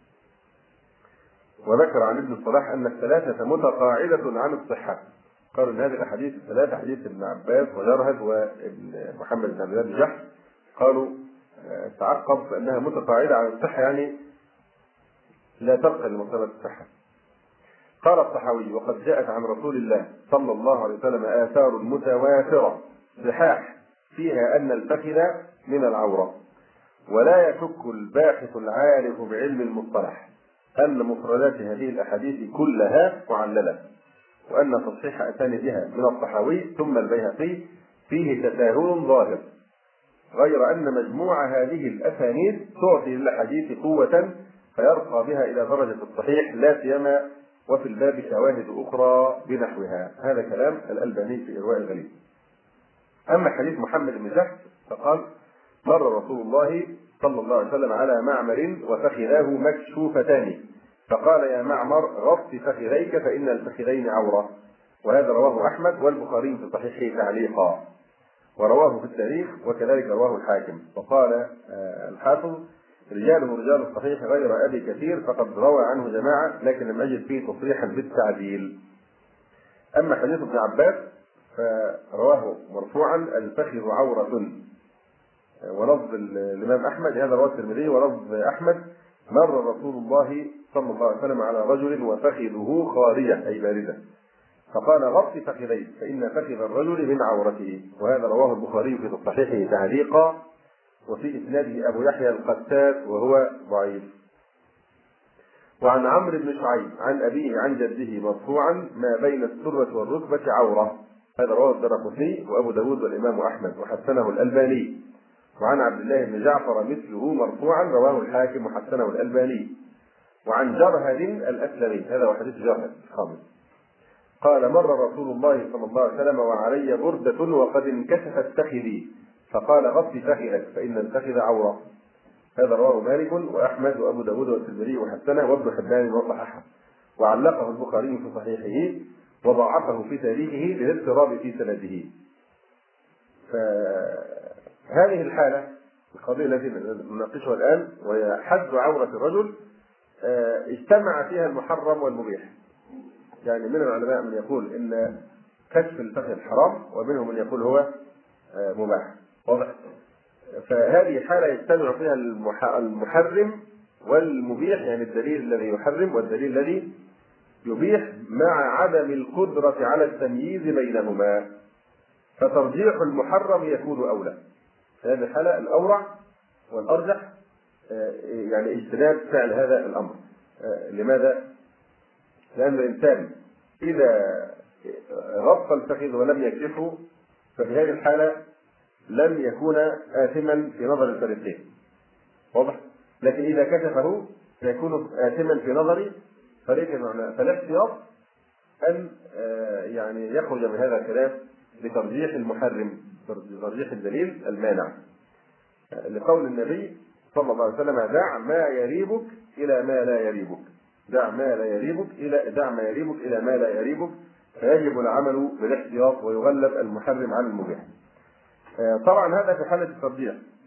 وذكر عن ابن الصلاح أن الثلاثة متقاعدة عن الصحة. قالوا ان هذه الاحاديث الثلاثه، حديث ابن عباس وجرهد وابن محمد بن عبد الله بن جحش، قالوا تعقب بانها متقاعده عن الصحه، يعني لا تبقى لمرتبه الصحه. قال الطحاوي: وقد جاءت عن رسول الله صلى الله عليه وسلم آثار متواتره صحاح فيها ان الفخذ من العوره، ولا يشك الباحث العارف بعلم المصطلح ان مفردات هذه الاحاديث كلها معلله، وأن تصحيح أسانيدها من الطحاوي ثم البيهقي فيه تساهل ظاهر، غير أن مجموع هذه الأسانيد تعطي للحديث قوة فيرقى بها إلى درجة الصحيح، لا سيما وفي الباب شواهد أخرى بنحوها. هذا كلام الألباني في إرواء الغليل. أما حديث محمد بن جحش فقال: مر رسول الله صلى الله عليه وسلم على معمر وفخذاه مكشوفتان، فقال: يا معمر غط فخذيك فإن الفخذين عورة. وهذا رواه أحمد والبخاري في صحيحه تعليقا، ورواه في التاريخ، وكذلك رواه الحاكم. وقال الحافظ: رجاله رجال الصحيح غير أبي كثير، فقد روى عنه جماعة لكن لم أجد فيه تصريحا بالتعديل. أما حديث ابن عباس فرواه مرفوعا: الفخذ عورة، ولفظ الإمام أحمد هذا رواه الترمذي، ولفظ أحمد: مر رسول الله صلى الله عليه وسلم على رجل وفخذه خارجة أي باردة، فقال: غط فخذيك فإن فخذ الرجل من عورته. وهذا رواه البخاري في صحيحه تعليقا، وفي إسناده أبو يحيى القتات وهو ضعيف. وعن عمرو بن شعيب عن أبيه عن جده مرفوعا: ما بين السرة والركبة عورة. هذا رواه الدرقطني وأبو داود والإمام أحمد، وحسنه الألباني. وعن عبد الله بن جعفر مثله مرفوعا، رواه الحاكم وحسنه الألباني. وعن جرهد الأسلمي، هذا هو حديث جرهد الخامس، قال: مر رسول الله صلى الله عليه وسلم وعلي بردة وقد انكشفت فخذي، فقال: غط فخذك فإن الفخذ عورة. هذا رواه مالك وأحمد وأبو داود والترمذي وحسنه وابن حبان وصححه، وعلقه البخاري في صحيحه، وضعفه في تاريخه للاضطراب في سنده. فهذه الحالة القضية التي نناقشها الآن، وهي حد عورة الرجل، اجتمع فيها المحرم والمبيح. يعني من العلماء من يقول ان كشف الفخذ حرام، ومنهم من يقول هو مباح. واضح؟ فهذه حالة يجتمع فيها المحرم والمبيح، يعني الدليل الذي يحرم والدليل الذي يبيح، مع عدم القدرة على التمييز بينهما، فترجيح المحرم يكون أولى. هذه الحالة الأورع والأرجح يعني اجتناب فعل هذا الأمر. لماذا؟ لأن الإنسان إذا غطى الفخذ ولم يكشفه ففي هذه الحالة لم يكون آثما في نظر الفريقين. واضح؟ لكن إذا كشفه سيكون آثما في نظر فريق العلماء. فالاحتياط أن يعني يخرج من هذا الكلام لترجيح المحرم، ترجيح الدليل المانع، لقول النبي صلى الله عليه وسلم: دع ما يريبك إلى ما لا يريبك، دع ما يريبك إلى ما لا يريبك. فيجب العمل بالاحتياط ويغلب المحرم على المبيح. طبعا هذا في حالة الترجيح.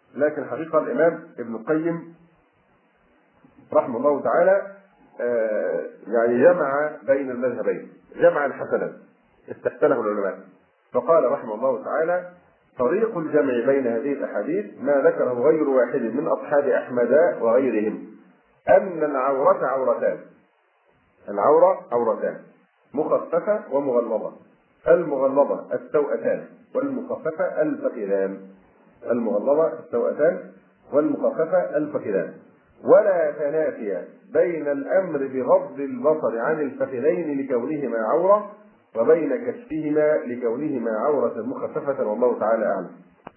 لكن حقيقة الإمام ابن القيم رحمه الله تعالى يعني جمع بين المذهبين، جمع الحسنات استحسنه العلماء، فقال رحمه الله تعالى: طريق الجمع بين هذه الأحاديث ما ذكره غير واحد من أصحاب أحمد وغيرهم أن العورة عورتان، العورة عورتان مخففة ومغلظة، المغلظة السوأتان والمخففة الفخذان، المغلظة السوأتان والمخففة الفخذان، ولا تنافي بين الأمر بغض البصر عن الفخذين لكونهما عورة وبين كشفهما لكونهما عورة مخففة، والله تعالى أعلم.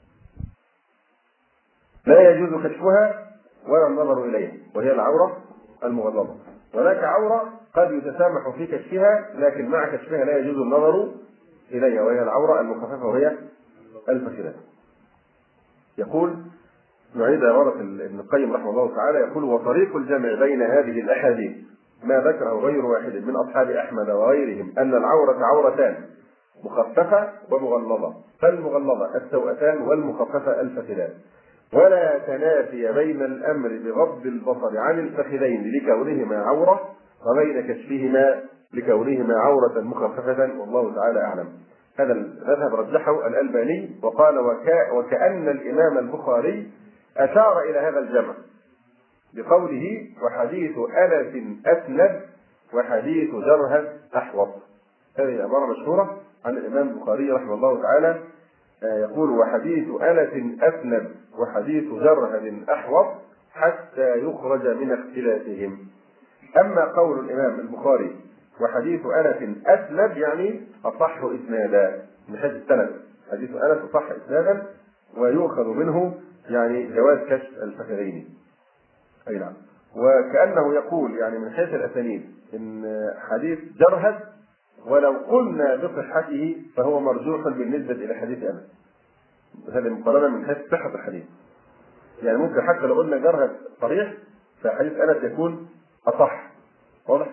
لا يجوز كشفها ولا النظر إليها، وهي العورة المغلظة. هناك عورة قد يتسامح في كشفها، لكن مع كشفها لا يجوز النظر إليها، وهي العورة المخففة وهي الفخذان. يقول نعيد عبارة ابن القيم رحمه الله تعالى، يقول: وطريق الجمع بين هذه الأحاديث ما ذكره غير واحد من أصحاب أحمد وغيرهم أن العورة عورتان مخففة ومغلظة، فالمغلظة السوأتان والمخففة الفخذان، ولا تنافي بين الأمر بغض البصر عن الفخذين لكونهما عورة وبين كشفهما لكونهما عورة مخففة، والله تعالى أعلم. هذا المذهب رجحه الألباني، وقال: وكأن الإمام البخاري أشار إلى هذا الجمع بقوله: وحديث أنس أسند وحديث جرهد أحوط. هذه عبارة مشهورة عن الإمام البخاري رحمه الله تعالى، يقول: وحديث أنس أسند وحديث جرهد أحوط حتى يخرج من اختلافهم. أما قول الإمام البخاري وحديث أنس أسند يعني أصح إسنادا من حيث السند، حديث أنس أصح إسنادا ويؤخذ منه يعني جواز كشف الفخذين. أي نعم. وكأنه يقول يعني من حيث الأسانيد إن حديث جرهد ولو قلنا بصحته فهو مرجوح بالنسبة إلى حديث أنس. هذه مقارنة من حيث صحة الحديث، يعني ممكن حتى لو قلنا جرهد صريح فحديث أنس يكون أصح. واضح؟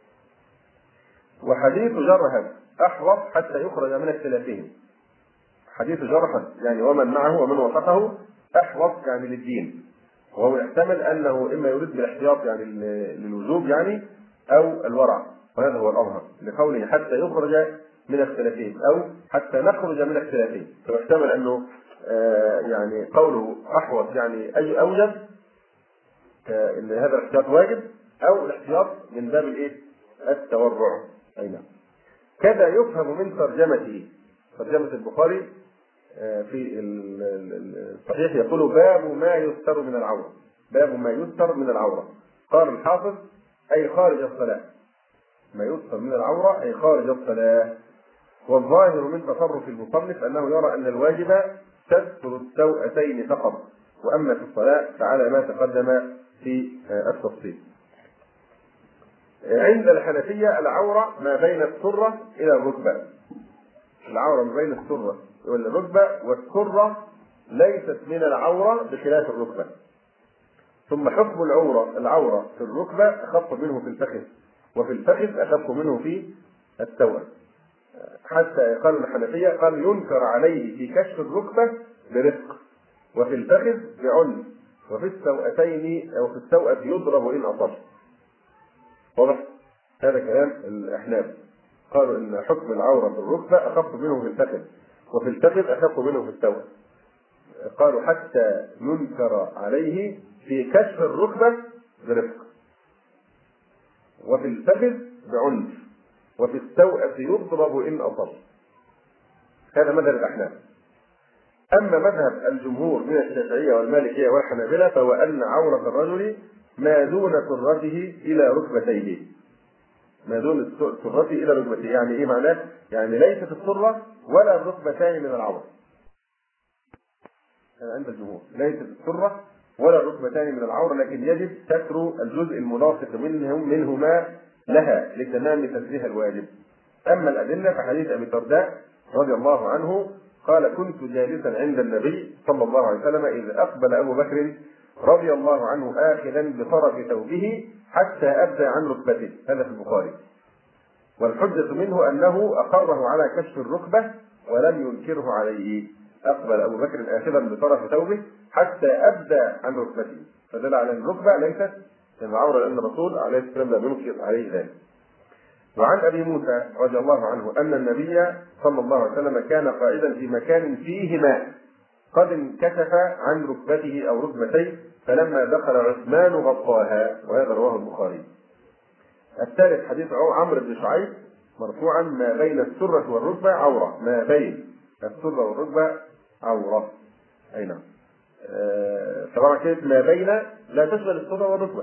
وحديث جرهد أحوط حتى يخرج من اختلافهم. حديث جرهد يعني ومن معه ومن وثقه، أحوط يعني للدين، وهو يحتمل أنه إما يريد بالاحتياط يعني للوجوب يعني أو الورع، وهذا هو الأظهر لقوله حتى يخرج من اختلافهم أو حتى نخرج من اختلافهم، فيحتمل أنه يعني قوله أحوط يعني أي أوجب إن هذا الاحتياط واجب، أو الاحتياط من باب الإيه؟ التورع. أي نعم. كذا يفهم من ترجمته، ترجمة البخاري في الصحيح يقول: باب ما يستر من العورة، باب ما يستر من العورة. قال الحافظ: أي خارج الصلاة، ما يستر من العورة أي خارج الصلاة. والظاهر من تصرف المصنف أنه يرى أن الواجب ستر السوءتين فقط، وأما في الصلاة فعلى ما تقدم في التفصيل. عند الحنفية العورة ما بين السرة إلى الركبة، العورة ما بين السرة إلى الركبة، والسرة ليست من العورة بخلاف الركبة. ثم حكم العورة في الركبة أخف منه في الفخذ، وفي الفخذ أخف منه في السوء. حتى قال الحنفية قال: ينكر عليه في كشف الركبة برفق، وفي الفخذ بعنف، وفي السوءتين أو في السوءة يضرب إن أصاب. واضح؟ هذا كلام الأحناف، قالوا إن حكم العورة في الركبة أخف منه في الفخذ، وفي الفخذ أخف منه في السوء. قالوا حتى ينكر عليه في كشف الركبة برفق، وفي الفخذ بعنف، وفي السوءة يضرب إن أصاب. هذا مذهب الأحناف. أما مذهب الجمهور من الشافعية والمالكية والحنابلة فهو أن عورة الرجل ما دون سرته إلى ركبتيه، ما دون سرته إلى ركبتيه. يعني إيه معناه؟ يعني ليست السرة ولا الركبتان من العورة. عند الجمهور ليست السرة ولا الركبتان من العورة، لكن يجب ستر الجزء الملاصق منهما لها لتمام سترها الواجب. أما الأدلة فحديث أبي الدرداء رضي الله عنه قال: كنت جالسا عند النبي صلى الله عليه وسلم إذ أقبل أبو بكر رضي الله عنه آخذا بطرف ثوبه حتى أبدى عن ركبته. هذا في البخاري. والحجة منه أنه أقره على كشف الركبة ولم ينكره عليه، أقبل أبو بكر آخذا بطرف ثوبه حتى أبدى عن ركبته، فدل على أن الركبة ليست من العورة، لأن الرسول عليه الصلاة والسلام لم ينكر عليه ذلك. وعن أبي موسى رضي الله عنه أن النبي صلى الله عليه وسلم كان قائدا في مكان فيه ماء قد انكشف عن ركبته أو ركبتيه، فلما دخل عثمان غطاها، وهذا رواه البخاري. الثالث حديث عمرو بن شعيب مرفوعا: ما بين السرة والركبة عورة. ما بين السرة والركبة عورة. أي نعم. طبعا كلمة ما بين لا تشمل السرة والركبة.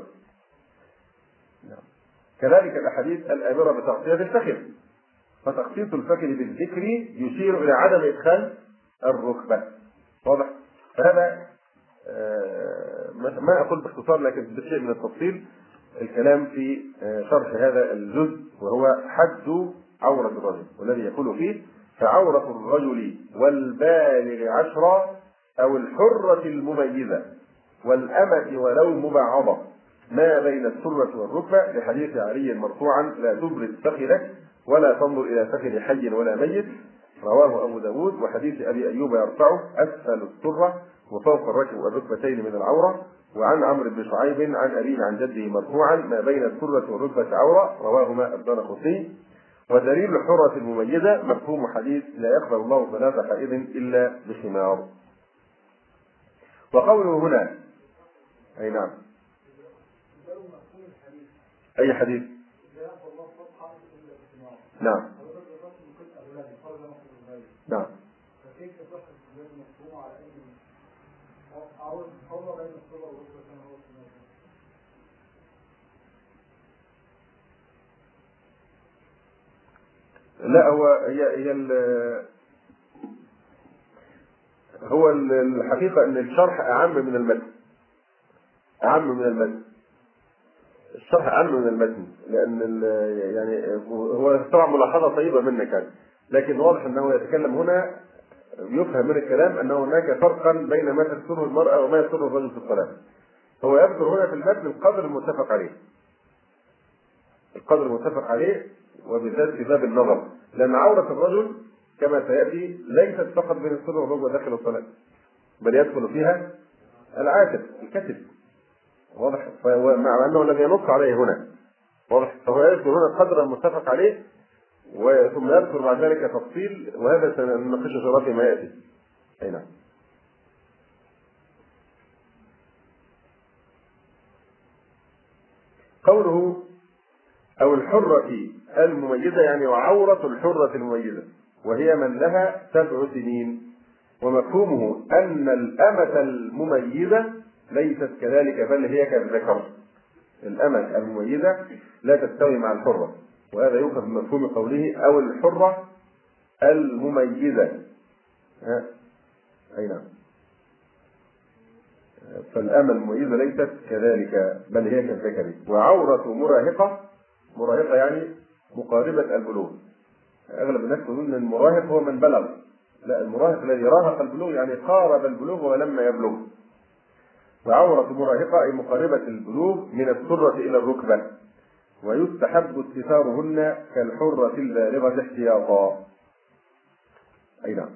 كذلك الأحاديث الآمرة بتغطية الفخذ، فتخصيص الفخذ بالذكر يشير إلى عدم إدخال الركبة. واضح؟ فهذا ما أقول باختصار لكن بشيء من التفصيل الكلام في شرح هذا الجزء، وهو حد عورة الرجل، والذي يقول فيه: فعورة الرجل والبالغ 10 أو الحرة المميزة والأمة ولو مبعضة ما بين السرة والركبة، لحديث علي مرفوعا: لا تبرز فخذك ولا تنظر إلى فخذ حي ولا ميت، رواه أبو داود. وحديث أبي أيوب يرفعه: أسفل السرة وفوق الركب والركبتين من العورة. وعن عمرو بن شعيب عن أبيه عن جده مرفوعا: ما بين السرة والركبة عورة، رواهما الدارقطني. ودليل الحرة المميزة مفهوم حديث: لا يقبل الله صلاة حائض إلا بخمار. وقوله هنا أي نعم. أي حديث؟ نعم نعم. لا، هو الحقيقة أن الشرح أعم من المتن. الشرح أعم من المتن، لأن يعني هو طبعا ملاحظة طيبة منك يعني، لكن واضح أنه يتكلم هنا يفهم من الكلام أن هناك فرقا بين ما تسره المرأة وما يسره الرجل في الصلاة. هو يذكر هنا في المتن القدر المتفق عليه، وبالذات في باب النظر، لأن عورة الرجل كما سيأتي ليست فقط بين السر والركبة داخل الصلاة، بل يدخل فيها العاتق الكتف. واضح؟ مع أنه لم ينص عليه هنا. واضح؟ فهو يذكر هنا القدر المتفق عليه، ثم يذكر بعد ذلك تفصيل، وهذا سنناقشه فيما يأتي. أي نعم. قوله أو الحرة المميزة، يعني وعورة الحرة المميزة، وهي من لها 7 سنين. ومفهومه أن الأمة المميزة ليست كذلك، بل هي كالذكر. الأمة المميزة لا تستوي مع الحرة، وهذا يوقف من مفهوم قوله أو الحرة المميزة. أي نعم. فالأمة المميزة ليست كذلك، بل هي كالذكر. وعورة مراهقة يعني مقاربة البلوغ. أغلب الناس يقولون أن المراهق هو من بلغ. لا، المراهق الذي راهق البلوغ يعني قارب البلوغ ولما يبلغ. وعورة مراهقة أي مقاربة البلوغ من السرة إلى الركبة. ويستحب استثارهن كالحرة البالغة احتياطا. أي نعم.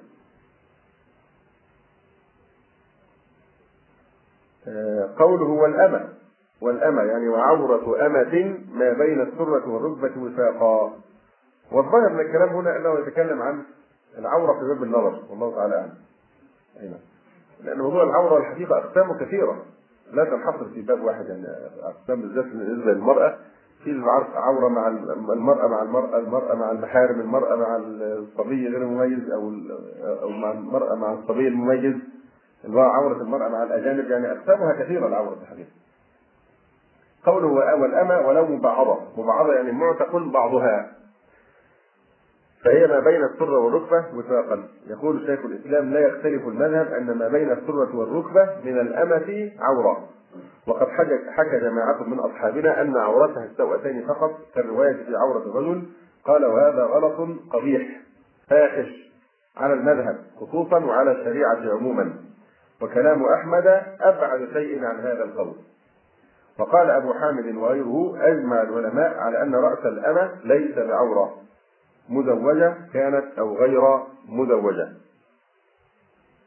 قوله والأمة يعني وعورة أمة ما بين السرة والركبة وفاقا. والظاهر من الكلام هنا أنه يتكلم عن العورة في باب النظر، والله تعالى أعلم. أي نعم. لأن موضوع العورة الحقيقة أقسامه كثيرة، لا تنحصر في باب واحد. يعني أقسام بالذات بالنسبة للمرأة، في عورة مع المرأة مع المحارم، المرأة مع الصبي غير المميز، أو مع المرأة مع الصبي المميز، عورة المرأة مع الأجانب. يعني أقسامها كثيرة العورة الحقيقة. قوله والأمة ولو مبعضة يعني معتق بعضها، فهي ما بين السرة والركبة وفاقا. يقول شيخ الإسلام: لا يختلف المذهب أن ما بين السرة والركبة من الأمة عورة. وقد حكى جماعة من أصحابنا أن عورتها السوأتين فقط، كالرواية في عورة الرجل. قال: وهذا غلط قبيح فاحش على المذهب خصوصا وعلى الشريعة عموما. وكلام أحمد أبعد شيء عن هذا القول. وقال أبو حامد وغيره: أجمع العلماء على أن رأس الأمة ليس بعورة، مزوجة كانت أو غير مزوجة.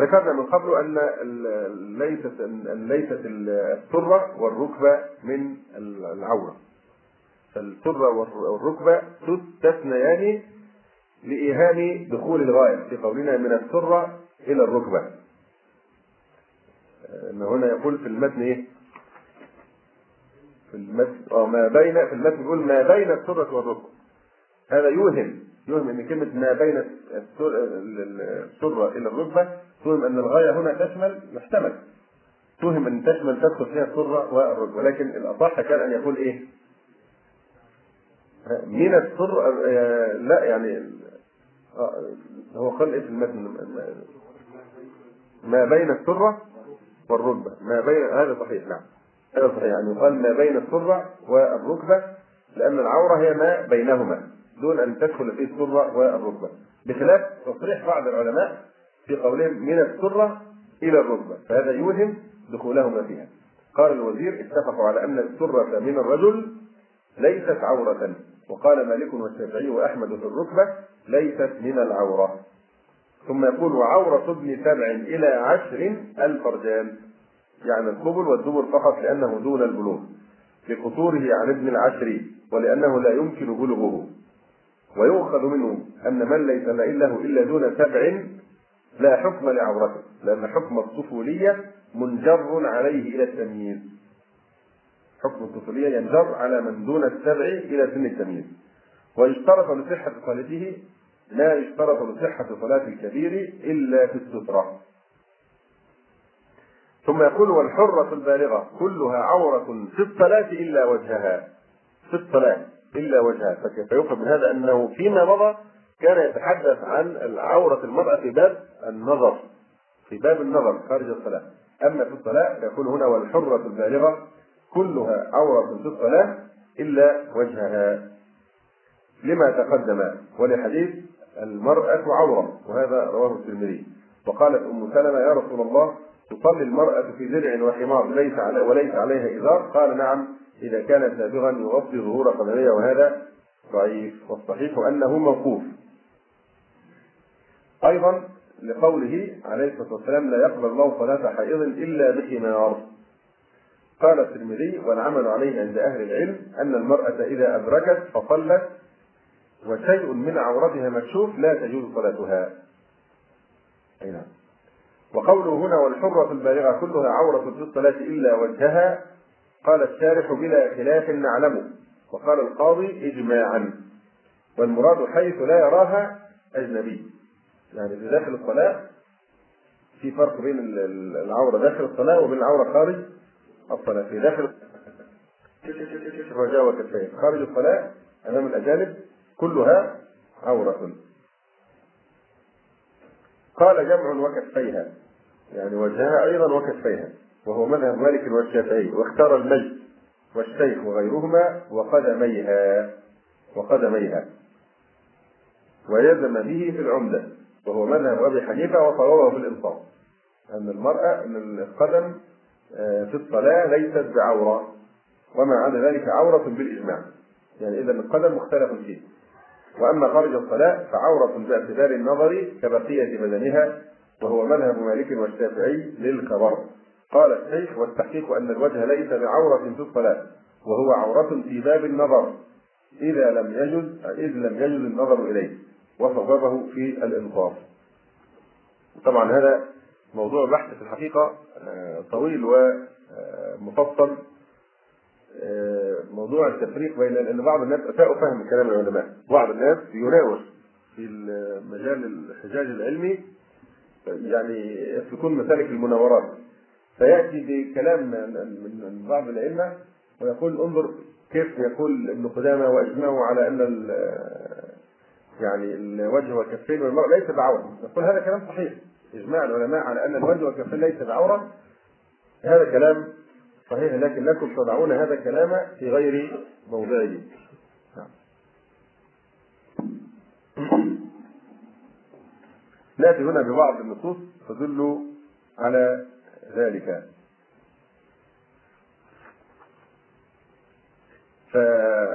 وذكرنا من قبل أن ليست السرة والركبة من العورة، فالسرة والركبة تستثنيان لإيهام دخول الغاية في قولنا من السرة إلى الركبة. إن هنا يقول في المتن إيه؟ في المتن في المتن يقول ما بين السرة والركبة. هذا يوهم ان كلمه ما بين السره الى الركبه توهم ان الغايه هنا تشمل يحتمل، توهم ان تشمل تدخل فيها السره والركبه، ولكن الاصح كان ان يقول ايه؟ من السره. لا يعني هو قال ايه في المتن؟ ما بين السره والركبه، ما بين، هذا صحيح. نعم هذا صحيح، يعني يقال ما بين السره والركبه لان العوره هي ما بينهما دون أن تدخل فيه السرة والركبة، بخلاف تصريح بعض العلماء في قولهم من السرة إلى الركبة، فهذا يوهم دخولهما فيها. قال الوزير اتفقوا على أن السرة من الرجل ليست عورة، وقال مالك والشافعي وأحمد في الركبة ليست من العورة. ثم يقول وعورة ابن 7 إلى 10 الفرجان، يعني القبل والدبر فقط لأنه دون البلوغ، لقصوره عن ابن 10 ولأنه لا يمكن بلوغه. ويؤخذ منه أن من ليس له إلا دون 7 لا حكم لعورته، لأن حكم الطفولية منجر عليه إلى التمييز. حكم الطفولية ينجر على من دون 7 إلى سن التمييز. ويشترط لصحة صلاته لا يشترط لصحة صلاة الكبير إلا في السترة. ثم يقول والحرة البالغة كلها عورة في الصلاة إلا وجهها، في الصلاة إلا وجهها. فيفهم من هذا أنه فيما مضى كان يتحدث عن العورة المرأة في باب النظر، في باب النظر خارج الصلاة. أما في الصلاة يقول هنا والحرة البالغة كلها عورة في الصلاة إلا وجهها، لما تقدم ولحديث المرأة عورة، وهذا رواه الترمذي. وقالت أم سلمة يا رسول الله تصلي المرأة في درع وحمار وليس عليها إزار؟ قال نعم إذا كان سابغا يغطي ظهور قدميه، وهذا ضعيف، والصحيح أنه موقوف. أيضا لقوله عليه الصلاة والسلام لا يقبل الله صلاة حائض إلا بحمار. قال الترمذي والعمل عليه عند أهل العلم أن المرأة إذا أدركت فصلت وشيء من عورتها مكشوف لا تجوز صلاتها. أي نعم. وقوله هنا والحرة البالغة كلها عورة في الصلاة إلا وجهها، قال الشارح بلا خلاف نعلمه، وقال القاضي إجماعا، والمراد حيث لا يراها أجنبي. يعني في داخل الصلاة في فرق بين العورة داخل الصلاة وبين العورة خارج الصلاة. في داخل الرجاء وكفين، خارج الصلاة أمام الأجانب كلها عورة. قال جمع وكفيها، يعني وجهها أيضا وكفيها، وهو مذهب مالك والشافعي، واختار المجد والشيخ وغيرهما وقدميها ويلزم به في العمدة، وهو مذهب أبي حنيفة وصوابه في الإنصاف، أن المرأة أن القدم في الصلاة ليست بعورة، وما عدا ذلك عورة بالإجماع، يعني إذا القدم مختلف فيه. وأما خارج الصلاة فعورة باعتبار النظر كبقية بدنها، وهو مذهب مالك والشافعي للكبر. قال الشيخ والتحقيق أن الوجه ليس بعورة في الصلاة، وهو عورة في باب النظر إذ لم يجوز النظر إليه، وصوبه في الإنصاف. طبعا هذا موضوع بحث في الحقيقة طويل ومفصل، موضوع التفريق بين، لأن بعض الناس أساءوا فهم كلام العلماء، بعض الناس يناوش في المجال الحجاج العلمي، يعني يسلكون مسالك المناورات، فيأتي بكلام من بعض الأئمة ويقول انظر كيف يقول ابن قدامة وأجمعوا على أن يعني الوجه والكفين والمرء ليس بعورة. يقول هذا كلام صحيح، إجماع العلماء على أن الوجه والكفين ليس بعورة، هذا كلام صحيح، لكنكم تضعون هذا الكلام في غير موضعه. نأتي هنا ببعض النصوص تدل على ذلك.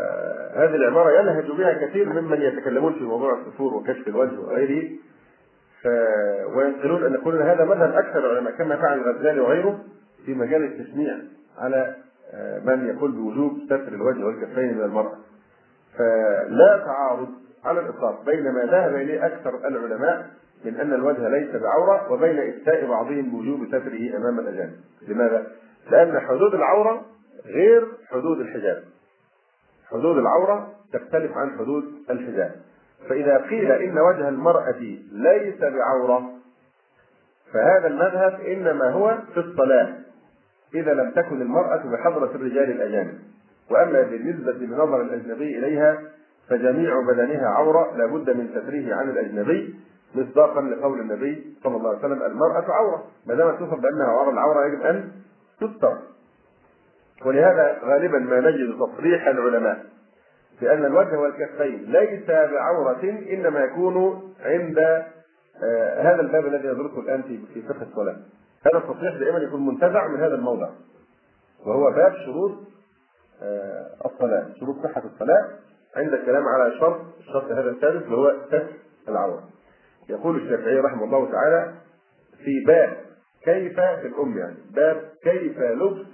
فهذه العبارة يلهج بها كثير ممن يتكلمون في موضوع السفور وكشف الوجه وغيره، وينقلون أن يقولون هذا مذهب أكثر العلماء كما فعل الغزالي وغيره في مجال التشنيع على من يقول بوجوب ستر الوجه والكفين من المرأة. فلا تعارض على الإطلاق بين ما ذهب إليه أكثر العلماء من أن الوجه ليس بعورة وبين إفتاء بعضهم بوجوب ستره أمام الأجانب. لماذا؟ لأن حدود العورة غير حدود الحجاب. حدود العورة تختلف عن حدود الحجاب. فإذا قيل إن وجه المرأة ليس بعورة فهذا المذهب إنما هو في الصلاة إذا لم تكن المرأة بحضرة الرجال الأجانب. وأما بالنسبة لنظر الأجنبي إليها فجميع بدنها عورة لا بد من ستره عن الأجنبي مصداقا لقول النبي صلى الله عليه وسلم المرأة عورة، ما دام توصف بأنها عورة العورة يجب أن تستر. ولهذا غالبا ما نجد تصريح العلماء بأن الوجه والكفين ليس بعورة إنما يكون عند هذا الباب الذي ندرسه الآن في فقه الصلاة. هذا التصريح دائما يكون منتزع من هذا الموضع، وهو باب شروط الصلاة، شروط صحة الصلاة عند الكلام على الشرط هذا الثالث اللي هو ستر العورة. يقول الشافعي رحمه الله تعالى في باب كيف في الأم، يعني باب كيف لبس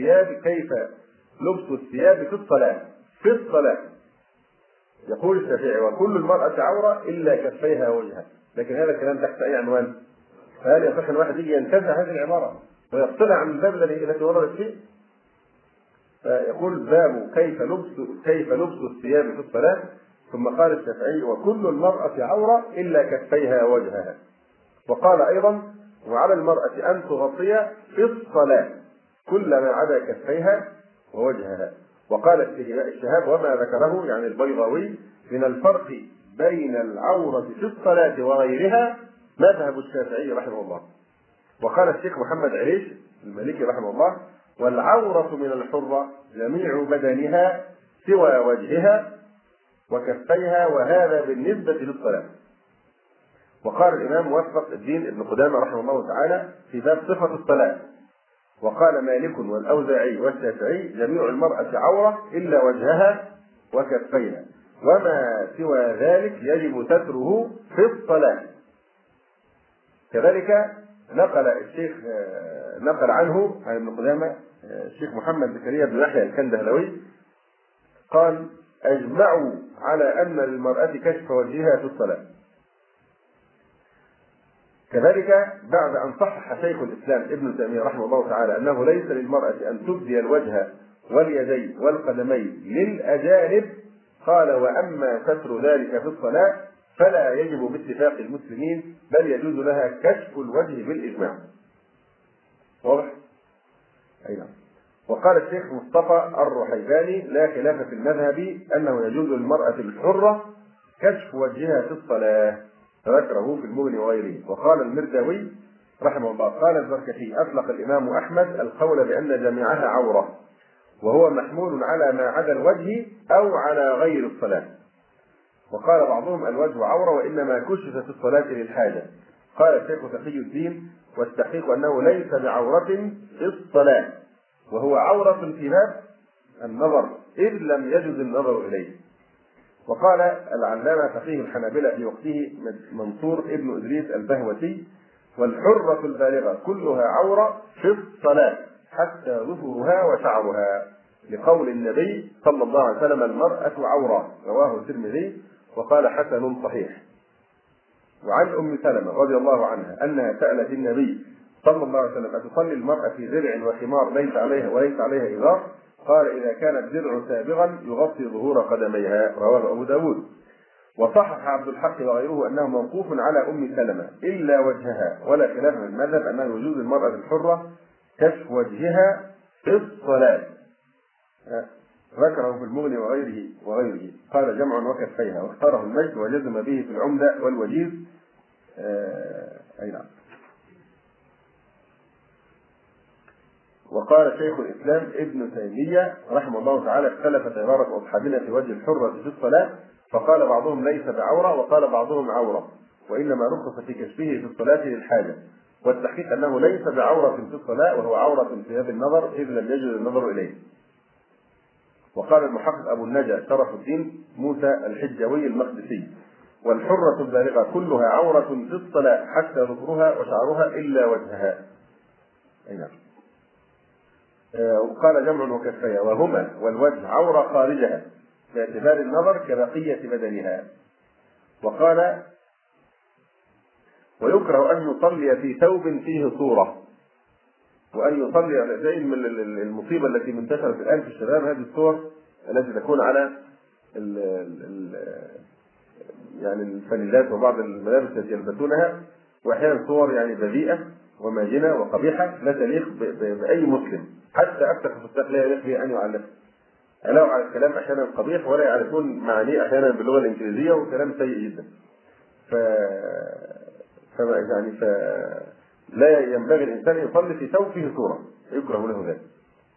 الثياب في الصلاة. في الصلاة يقول الشافعي وكل المرأة عورة إلا كفيها ووجهها. لكن هذا الكلام تحت أي عنوان؟ فهل يصح أن واحد يجي ينتزع هذه العبارة ويفصلها عن الباب التي وردت فيه؟ فيقول باب كيف لبس الثياب في الصلاة. ثم قال الشافعي وكل المرأة عورة إلا كفيها ووجهها. وقال أيضا وعلى المرأة أن تغطي في الصلاة كل ما عدا كفيها ووجهها. وقال الشهاب وما ذكره يعني البيضاوي من الفرق بين العورة في الصلاة وغيرها مذهب الشافعي رحمه الله. وقال الشيخ محمد عريش المالكي رحمه الله والعورة من الحرة جميع بدنها سوى وجهها وكفيها وهذا بالنسبة للصلاة. وقال الإمام موفق الدين ابن قدامة رحمه الله تعالى في باب صفة الصلاة وقال مالك والأوزاعي والشافعي جميع المرأة عورة إلا وجهها وكفيها وما سوى ذلك يجب ستره في الصلاة. كذلك نقل عنه عن ابن قدامة الشيخ محمد زكريا بن يحيى الكندهلوي قال أجمعوا على أن للمرأة كشف وجهها في الصلاة. كذلك بعد أن صحح شيخ الإسلام ابن تيمية رحمه الله تعالى أنه ليس للمرأة أن تبدي الوجه واليدين والقدمين للأجانب قال وأما ستر ذلك في الصلاة فلا يجب باتفاق المسلمين بل يجوز لها كشف الوجه بالإجماع. واضح؟ أي نعم. وقال الشيخ مصطفى الرحيباني لا خلاف في المذهب أنه يجوز للمرأة الحرة كشف وجهها في الصلاة ذكره في المغني وغيره. وقال المرداوي رحمه الله قال الزركشي أطلق الإمام أحمد القول بأن جميعها عورة وهو محمول على ما عدا الوجه أو على غير الصلاة. وقال بعضهم الوجه عورة وإنما كشف في الصلاة للحاجة. قال الشيخ تقي الدين والتحقيق أنه ليس بعورة في الصلاة وهو عورة في باب النظر إذ لم يجوز النظر إليه. وقال العلامة فقيه الحنابلة في وقته منصور ابن إدريس البهوتي والحرة البالغة كلها عورة في الصلاة حتى ظفرها وشعرها لقول النبي صلى الله عليه وسلم المرأة عورة رواه الترمذي وقال حسن صحيح. وعن أم سلمة رضي الله عنها أنها سألت النبي صلى الله عليه وسلم أتصلي المرأة في درع وخمار وليس عليها إزار؟ قال إذا كان الدرع سابغا يغطي ظهور قدميها رواه أبو داود. وصحح عبد الحق وغيره أنه موقوف على أم سلمة إلا وجهها ولا خلاف في المذهب أنه يجوز المرأة الحرة كشف وجهها في الصلاة ذكره في المغني وغيره. قال جمع وكفيها واختاره المجد وجزم به في العمدة والوجيز. أي نعم. وقال شيخ الإسلام ابن تيمية رحمه الله تعالى اختلفت عبارة أصحابنا في وجه الحرة في الصلاة فقال بعضهم ليس بعورة وقال بعضهم عورة وإنما رخص في كشفه في الصلاة للحاجة والتحقيق أنه ليس بعورة في الصلاة وهو عورة في ثياب النظر إذ لم يجد النظر إليه. وقال المحقق أبو النجا شرف الدين موسى الحجوي المقدسي والحرة البالغة كلها عورة في الصلاة حتى ظفرها وشعرها إلا وجهها. أي نعم. وقال جمع وكفيها وهما والوجه عورة خارجها باعتبار النظر كبقية بدنها. وقال ويكره أن يصلي في ثوب فيه صورة، وأن يصلي زي المصيبة التي منتشرة الآن في الشباب، هذه الصور التي تكون على يعني الفانيلات وبعض الملابس التي يلبسونها، وأحيانا صور يعني بذيئة وماجنة وقبيحة لا تليق بأي مسلم، حتى أكثر الفساق لا يليق به أن يعلمها. علاوة على الكلام أحيانا قبيح ولا يعرفون معانيه أحيانا باللغة الإنجليزية، وكلام سيء جدا. لا ينبغي الإنسان يصلي في ثوب فيه صورة، يكره له ذلك.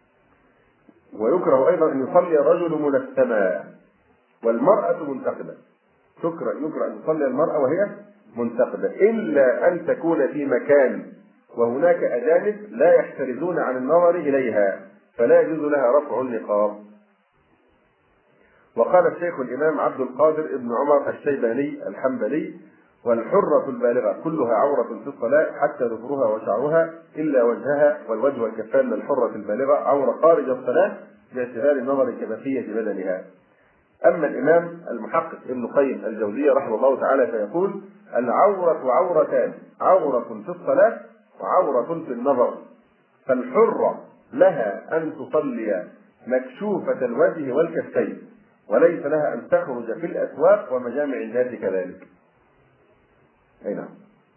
ويكره أيضا أن يصلي الرجل ملثما والمرأة منتقبة. يكره أن تصلي المرأة وهي منتقبة، إلا أن تكون في مكان وهناك أجانب لا يحترزون عن النظر إليها، فلا يجوز لها رفع النقاب. وقال الشيخ الإمام عبد القادر ابن عمر الشيباني الحنبلي والحرة البالغة كلها عورة في الصلاة حتى ظفرها وشعرها إلا وجهها، والوجه والكفان للحرة البالغة عورة خارج الصلاة باعتبار النظر كبقية بدنها. أما الإمام المحقق ابن قيم الجوزية رحمه الله تعالى فيقول العورة عورتان، عورة في الصلاة وعورة في النظر، فالحرة لها أن تصلي مكشوفة الوجه والكفين، وليس لها أن تخرج في الأسواق ومجامع الناس كذلك. أي نعم.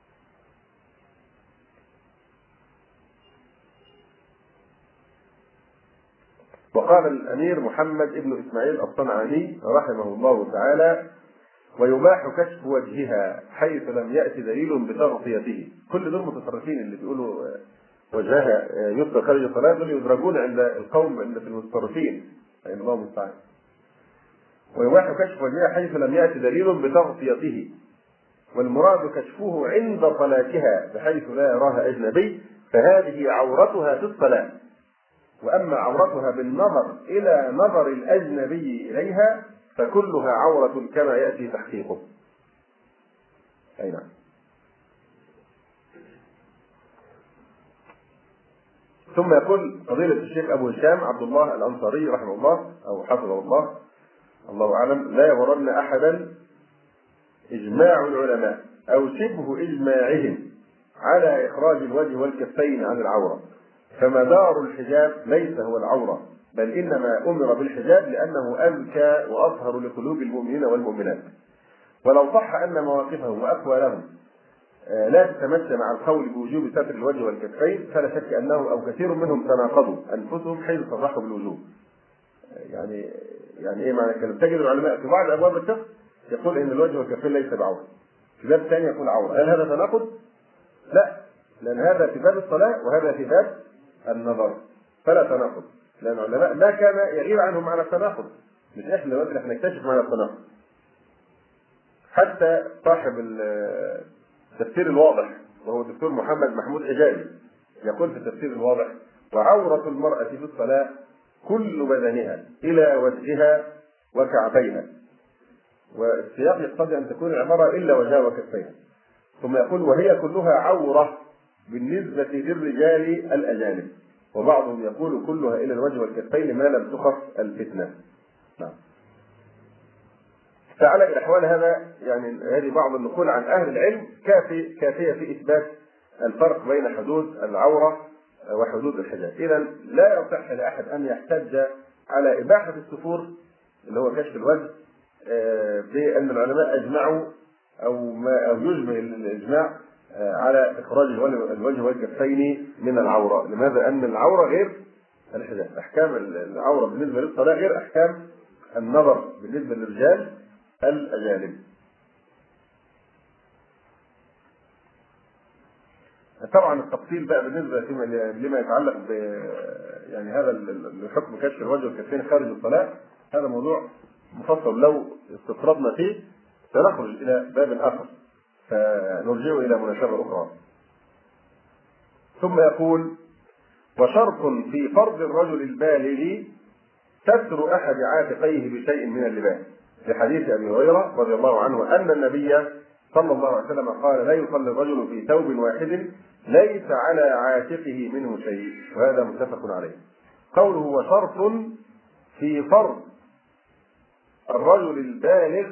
وقال الأمير محمد ابن إسماعيل الصنعاني رحمه الله تعالى ويباح كشف وجهها حيث لم يأتي دليل بتغطيته. كل دول متصرفين اللي بيقولوا وجهها يذكر خارج الصلاة دول يدرجون عند القوم اللي في المتصرفين، أي الله المستعان. ويباح كشف وجهها حيث لم يأتي دليل بتغطيته، والمراد كشفه عند صلاتها بحيث لا يراها أجنبي، فهذه عورتها في الصلاة. وأما عورتها بالنظر إلى نظر الأجنبي إليها فكلها عورة كما يأتي تحقيقه. أي نعم. ثم يقول فضيلة الشيخ أبو هشام عبد الله الأنصاري رحمه الله أو حفظه الله، الله أعلم، لا يغرن أحدا إجماع العلماء أو شبه إجماعهم على إخراج الوجه والكفين عن العورة، فمدار الحجاب ليس هو العورة، بل إنما أمر بالحجاب لأنه أزكى وأطهر لقلوب المؤمنين والمؤمنات. ولو صح أن مواقفهم وأقوالهم لا تتمشى مع القول بوجوب ستر الوجه والكفين، فلا شك أنهم أو كثير منهم تناقضوا أنفسهم حيث صرحوا بالوجوب. يعني إيه معنى الكلام؟ تجد العلماء في بعض أبواب الفقه يقول إن الوجه والكفين ليس بعورة، في باب ثاني يقول عورة. هل هذا تناقض؟ لا، لأن هذا في باب الصلاة وهذا في باب النظر، فلا تناقض، لأن العلماء ما كان يغيب عنهم معنى التناقض، مش إحنا دلوقتي احنا نكتشف معنى التناقض. حتى صاحب التفسير الواضح وهو الدكتور محمد محمود حجازي يقول في التفسير الواضح وعورة المرأة في الصلاة كل بدنها إلى وجهها وكعبيها، والسياق يقتضي أن تكون العبارة إلا وجهها وكفيها. ثم يقول وهي كلها عورة بالنسبة للرجال الأجانب، وبعضهم يقول كلها إلى الوجه والكفين ما لم تخف الفتنة. نعم. فعلى الأحوال هذا يعني هذه بعض النقول عن أهل العلم كافية في إثبات الفرق بين حدود العورة وحدود الحجاب. إذا لا يصح لأحد أن يحتج على إباحة السفور اللي هو كشف الوجه بأن العلماء أجمعوا أو يجمع الإجماع على إخراج الوجه والكفين من العورة. لماذا؟ أن العورة غير الحجاب. أحكام العورة بالنسبة للصلاة غير أحكام النظر بالنسبة للرجال الأجانب. طبعا التفصيل بقى بالنسبة لما يتعلق ب يعني هذا الحكم كشف الوجه والكفين خارج الصلاة، هذا موضوع مفصل لو استطردنا فيه سنخرج إلى باب آخر فنرجع إلى مناسبة أخرى. ثم يقول وشرط في فرض الرجل البالغ ستر أحد عاتقيه بشيء من اللباس. لحديث أبي هريرة رضي الله عنه أن النبي صلى الله عليه وسلم قال: لا يصلي الرجل في ثوب واحد ليس على عاتقه منه شيء، وهذا متفق عليه. قوله: وشرط في فرض الرجل البالغ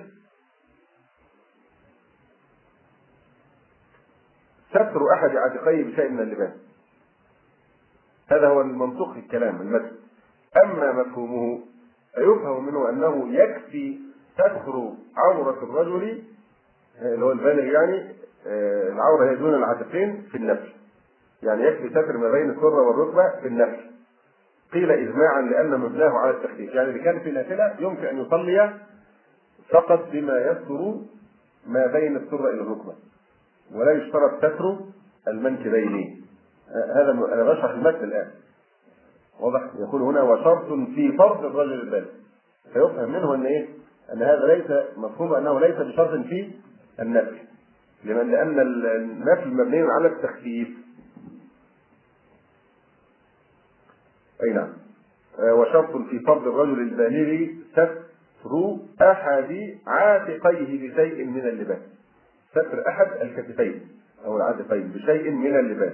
ستر أحد عاتقيه بشيء من اللباس. هذا هو المنطق في الكلام المتن. أما مفهومه فيفهم منه أنه يكفي ستر عورة الرجل اللي هو البالغ، يعني العورة هي دون العاتقين في النفل، يعني يكفي ستر ما بين السرة والركبة في النفل. قيل إجماعا لأن مبناه على التخفيف، يعني اللي كان في نافلة يمكن أن يصلي فقط بما يستر ما بين السرة إلى الركبة، ولا يشترط ستر المنكبين. هذا أنا بشرح المتن الآن، واضح؟ يقول هنا: وشرط في فرض الرجل البالغ. فيفهم منه أن إيه؟ أن هذا ليس مفهوم أنه ليس بشرط في النفل، لأن النفل مبني على التخفيف. أي نعم. وشرط في فرض الرجل البالغ ستر أحد عاتقيه بشيء من اللباس. ستر أحد الكتفين أو العاتقين بشيء من اللباس.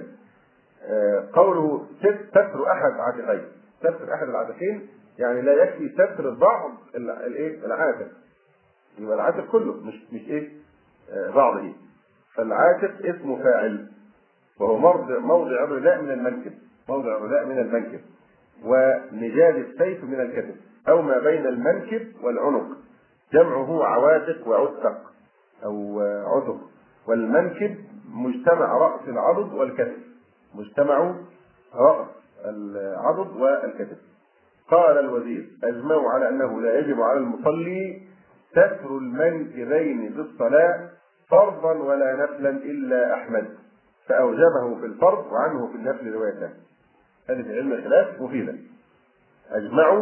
قوله ستر أحد عاتقين، ستر أحد العاتقين يعني لا يكفي ستر بعض العاتق، يبقى العاتق كله مش إيه بعضه. فالعاتق اسم فاعل، وهو موضع الرداء من المنكب، موضع الرداء من المنكب، ونجاد السيف من الكتف، أو ما بين المنكب والعنق، جمعه عواتق وعتق أو عتق. والمنكب مجتمع رأس العضد والكتف، مجتمع رأس العضد والكتف. قال الوزير: أجمعوا على أنه لا يجب على المصلي ستر المنكبين في الصلاة فرضا ولا نفلا إلا أحمد، فأوجبه في الفرض وعنه في النفل روايتان. هذه في علم الخلاف مفيدة. أجمعوا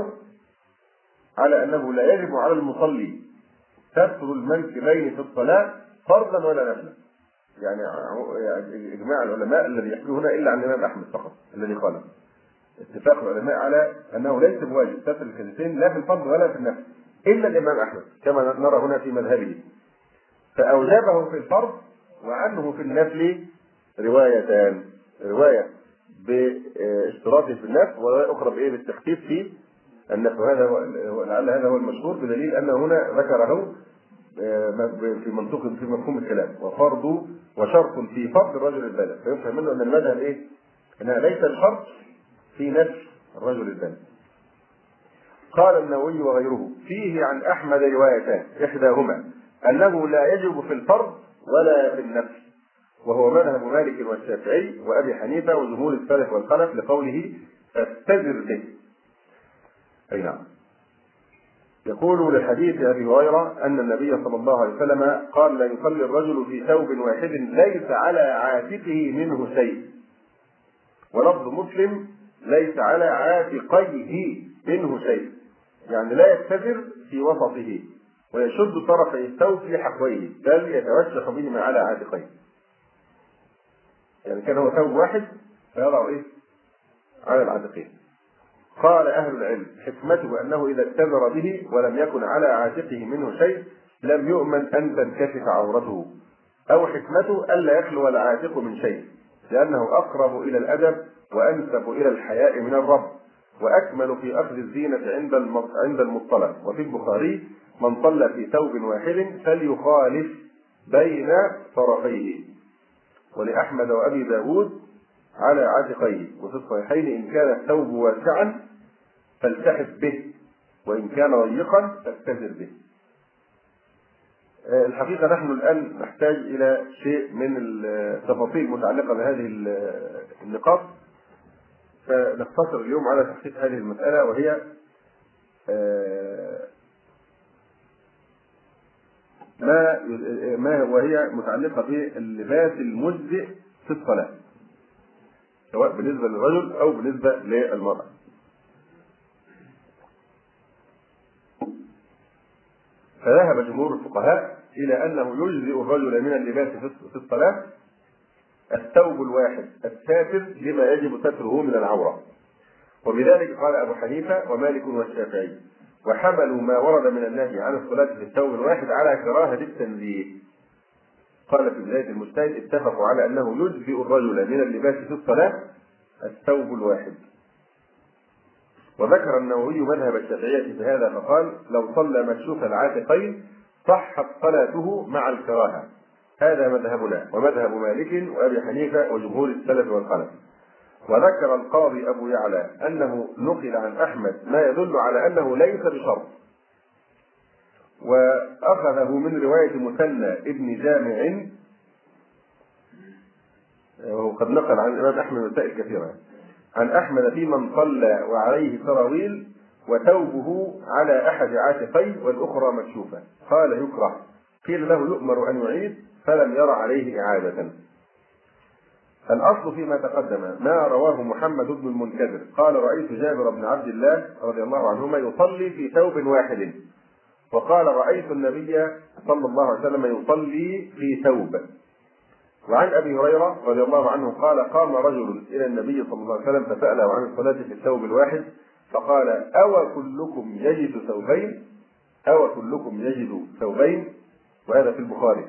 على أنه لا يجب على المصلي ستر المنكبين في الصلاة فرضا ولا نفلا، يعني إجماع العلماء الذي يحكيه هنا إلا عن الإمام أحمد فقط الذي قال. اتفاق العلماء على أنه ليس بواجب ستر الكتفين لا في الفرض ولا في النفل إلا الإمام أحمد كما نرى هنا في مذهبه، فأوجبه في الفرض وعنه في النفل روايتان: رواية باشتراطه في النفل، وأخرى بإيه بالتخفيف في النفل. وهذا لعل هذا هو المشهور، بدليل أن هنا ذكره في منطق في مفهوم الكلام: وفرض وشرط في فرض الرجل البالغ. فيفهم منه أن المذهب إيه؟ أنها ليس الشرط في نفس الرجل البالغ. قال النووي وغيره: فيه عن أحمد روايتان، إحداهما أنه لا يجب في الفرض ولا في النفل، وهو مذهب مالك والشافعي وأبي حنيفة وجمهور السلف والخلف، لقوله: فاستدر به. أي نعم. يقول لحديث أبي هريرة أن النبي صلى الله عليه وسلم قال: لا يصلي الرجل في ثوب واحد ليس على عاتقه منه شيء. ولفظ مسلم: ليس على عاتقيه منه شيء، يعني لا يستدر في وسطه ويشد طرفي الثوب في حقويه، بل يتوسح بهما على عاتقيه. يعني كان هو ثوب واحد فيضع إيه؟ على العاتقين. قال أهل العلم: حكمته أنه إذا استدر به ولم يكن على عاتقه منه شيء لم يؤمن أن تنكشف عورته، أو حكمته ألا يخلو العاتق من شيء، لأنه أقرب إلى الأدب وأنسب إلى الحياء من الرب، وأكمل في أخذ الزينة عند المصطلح. وفي البخاري: من صلى في ثوب واحد فليخالف بين طرفيه. ولأحمد وأبي داود: على عاتقيه. وفي الصحيحين: إن كان الثوب واسعا فالتحف به، وإن كان ضيقا فاستزر به. الحقيقة نحن الآن نحتاج إلى شيء من التفاصيل المتعلقة بهذه النقاط، فنقتصر اليوم على تحقيق هذه المسألة، وهي وهي متعلقة باللباس المجزئ في الصلاة، سواء بالنسبة للرجل أو بالنسبة للمرأة. فذهب جمهور الفقهاء إلى أنه يجزئ الرجل من اللباس في الصلاة الثوب الواحد الساتر لما يجب ستره من العورة، وبذلك قال أبو حنيفة ومالك والشافعي. وحملوا ما ورد من النهي عن الصلاة في الثوب الواحد على كراهة التنزيه. قال في بداية المجتهد: اتفقوا على أنه يجزئ الرجل من اللباس في الصلاة الثوب الواحد. وذكر النووي مذهب الشافعية في هذا فقال: لو صلى مكشوف العاتقين صحت صلاته مع الكراهة. هذا مذهبنا ومذهب مالك وأبي حنيفة وجمهور السلف والخلف. وذكر القاضي أبو يعلى أنه نقل عن أحمد ما يدل على أنه ليس بشرط، وأخذه من رواية مثنى ابن جامع، وقد نقل عن الإمام أحمد مسائل كثيرة عن أحمد في من صلى وعليه سراويل وثوبه على أحد عاتقيه والأخرى مكشوفة، قال يكره. قيل له يؤمر أن يعيد فلم ير عليه إعادة. الأصل فيما تقدم ما رواه محمد بن المنكدر قال: رأيت جابر بن عبد الله رضي الله عنهما يصلي في ثوب واحد، وقال: رأيت النبي صلى الله عليه وسلم يصلي في ثوب. وعن أبي هريرة رضي الله عنه قال: قام رجل إلى النبي صلى الله عليه وسلم فسأله عن الصلاة في الثوب الواحد، فقال: أو كلكم يجد ثوبين؟ أو كلكم يجد ثوبين؟ وهذا في البخاري.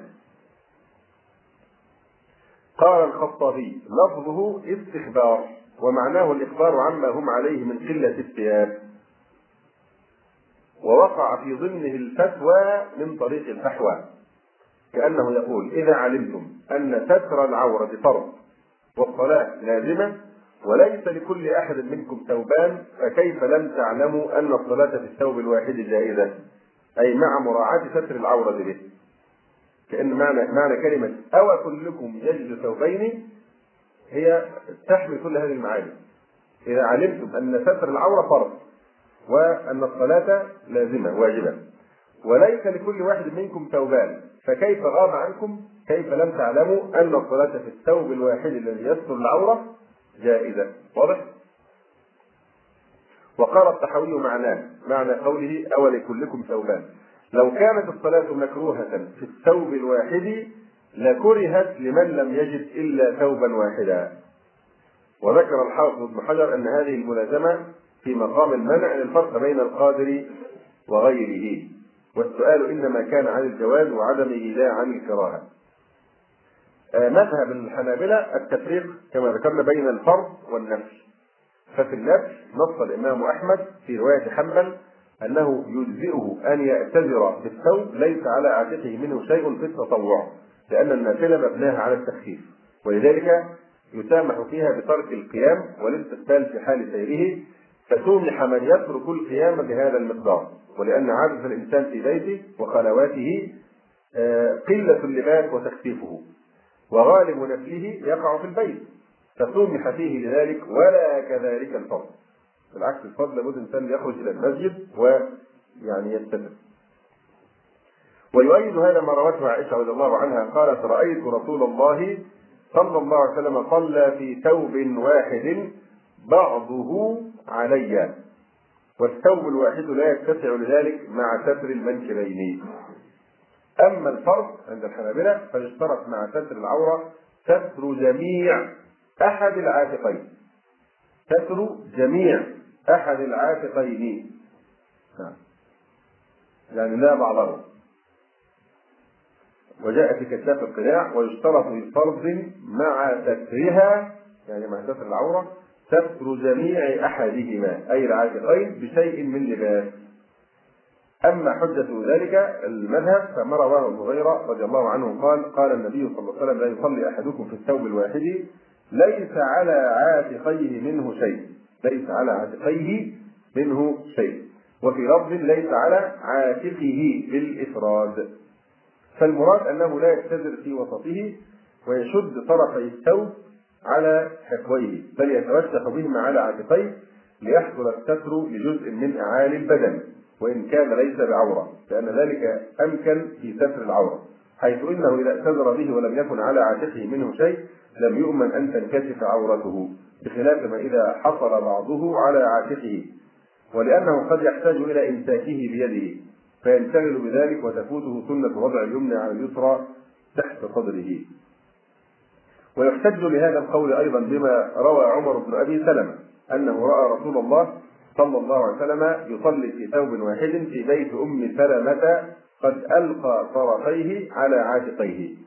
قال الخطابي: لفظه استخبار، ومعناه الإخبار عما هم عليه من قلة الثياب، ووقع في ضمنه الفتوى من طريق الفحوى، كأنه يقول: إذا علمتم أن ستر العورة فرض والصلاة لازمة وليس لكل أحد منكم ثوبان، فكيف لم تعلموا أن الصلاة في الثوب الواحد جائزة؟ أي مع مراعاة ستر العورة به. كأن معنى كلمة أو كلكم يجد ثوبين هي تحمل كل هذه المعاني. إذا علمتم أن ستر العورة فرض وأن الصلاة لازمة واجبة وليس لكل واحد منكم ثوبان، فكيف غاب عنكم، كيف لم تعلموا أن الصلاة في الثوب الواحد الذي يستر العورة جائزة؟ واضح؟ وقال الطحاوي معنى قوله أو لكلكم ثوبان: لو كانت الصلاة مكروهة في الثوب الواحد لكرهت لمن لم يجد إلا ثوبا واحدا. وذكر الحافظ ابن حجر أن هذه الملازمة في مقام المنع للفرق بين القادر وغيره، والسؤال إنما كان عن الجواز وعدمه لا عن الكراهة. مذهب الحنابلة التفريق كما ذكرنا بين الفرض والنفل. ففي النفل نص الإمام أحمد في رواية حنبل أنه يجزئه أن يعتذر بالثوب ليس على عاتقه منه شيء في التطوع، لأن النافلة مبناها على التخفيف، ولذلك يسامح فيها بترك القيام والاستقبال في حال سيره، فسمح من يترك القيام بهذا المقدار. ولأن عادة الإنسان في بيته وخلواته قلة اللباس وتخفيفه، وغالب نفله يقع في البيت، فسمح فيه لذلك، ولا كذلك الفضل. بالعكس الفضل لابد الإنسان يخرج إلى المسجد ويعني يستتر. ويؤيد هذا ما روته عائشة رضي الله عنها قالت: رأيت رسول الله صلى الله عليه وسلم صلى في ثوب واحد بعضه علي، والثوب الواحد لا يتسع لذلك مع ستر المنكبين. أما الفرض عند الحنابلة فيشترط مع ستر العورة ستر جميع أحد العاتقين، ستر جميع أحد العاتقين، يعني لا بعضه. وجاء في كشاف القناع: ويشترط للفرض مع سترها، يعني مع ستر العورة، ستر جميع أحدهما أي العاتقين بشيء من لباس. أما حجة ذلك المذهب فما رواه ابن هريرة رضي الله عنه قال: قال النبي صلى الله عليه وسلم: لا يصلي أحدكم في الثوب الواحد ليس على عاتقيه منه شيء، ليس على عاتقيه منه شيء، وفي لفظ ليس على عاتقه بالإفراد. فالمراد أنه لا يعتذر في وسطه ويشد طرفي الثوب على حقويه، بل يتوسخ بهما على عاتقيه ليحصل الستر لجزء من أعالي البدن وإن كان ليس بعورة، لأن ذلك أمكن في ستر العورة، حيث إنه إذا اعتذر به ولم يكن على عاتقه منه شيء لم يؤمن أن تنكشف عورته، بخلاف ما إذا حصل بعضه على عاتقه، ولأنه قد يحتاج إلى إمساكه بيده فينشغل بذلك وتفوته سنة وضع اليمنى على اليسرى تحت صدره. ويحتج لهذا القول أيضا بما روى عمر بن أبي سلمة أنه رأى رسول الله صلى الله عليه وسلم يصلي في ثوب واحد في بيت أم سلمة قد ألقى طرفيه على عاتقيه.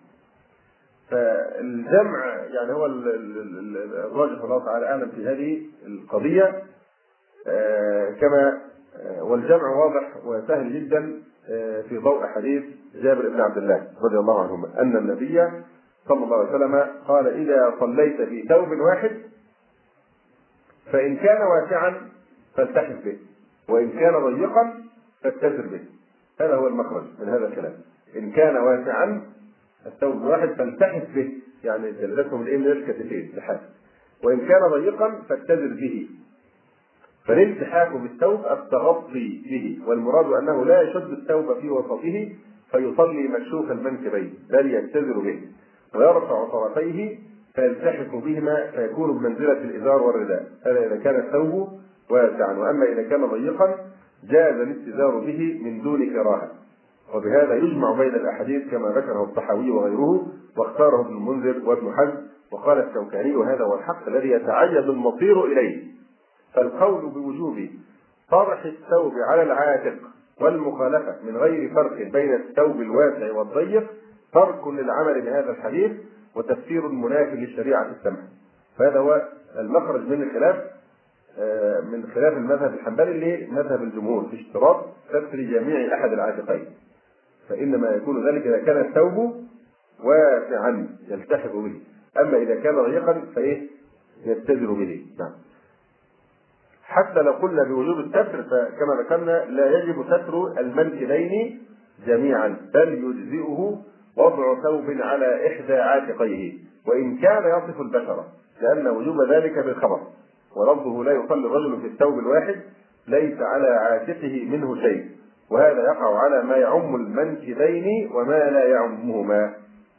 فالجمع يعني هو الراجح الله تعالى أعلم في هذه القضية، كما والجمع واضح وسهل جدا في ضوء حديث جابر بن عبد الله رضي الله عنهما أن النبي صلى الله عليه وسلم قال: إذا صليت في ثوب واحد فإن كان واسعا فالتحف به، وإن كان ضيقا فاتزر به. هذا هو المخرج من هذا الكلام. إن كان واسعا الثوب الواحد فالتحف به، يعني تلبسهم من الكتفين لحاف، وإن كان ضيقا فاتزر به. فالالتحاف بالثوب التغطي به، والمراد أنه لا يشد الثوب في وسطه فيصلي مكشوف المنكبين، بل يتزر به ويرفع طرفيه فيلتحف بهما فيكون بمنزلة الإزار والرداء. هذا إذا كان الثوب واسعا، وأما إذا كان ضيقا جاز الاتزار به من دون كراهة. وبهذا يجمع بين الأحاديث كما ذكره الطحاوي وغيره، واختاره ابن المنذر وابن حزم، وقال الشوكاني وهذا هو الحق الذي يتعين المصير إليه. فالقول بوجوب طرح الثوب على العاتق والمخالفة من غير فرق بين الثوب الواسع والضيق ترك للعمل بهذا الحديث وتفسير منافي للشريعة السمح. فهذا هو المخرج من الخلاف، من خلاف المذهب الحنبلي لمذهب الجمهور في اشتراط ستر جميع أحد العاتقين، فإنما يكون ذلك إذا كان الثوب واسعا يلتحف به، أما إذا كان ضيقا يتزر به. نعم. حتى لو قلنا بوجوب الستر فكما ذكرنا لا يجب ستر المنكبين جميعا، بل يجزئه وضع ثوب على إحدى عاتقيه وإن كان يصف البشرة، لأن وجوب ذلك بالخبر، ولفظه لا يصلي الرجل في الثوب الواحد ليس على عاتقه منه شيء، وهذا يقع على ما يعم المنكبين وما لا يعمهما.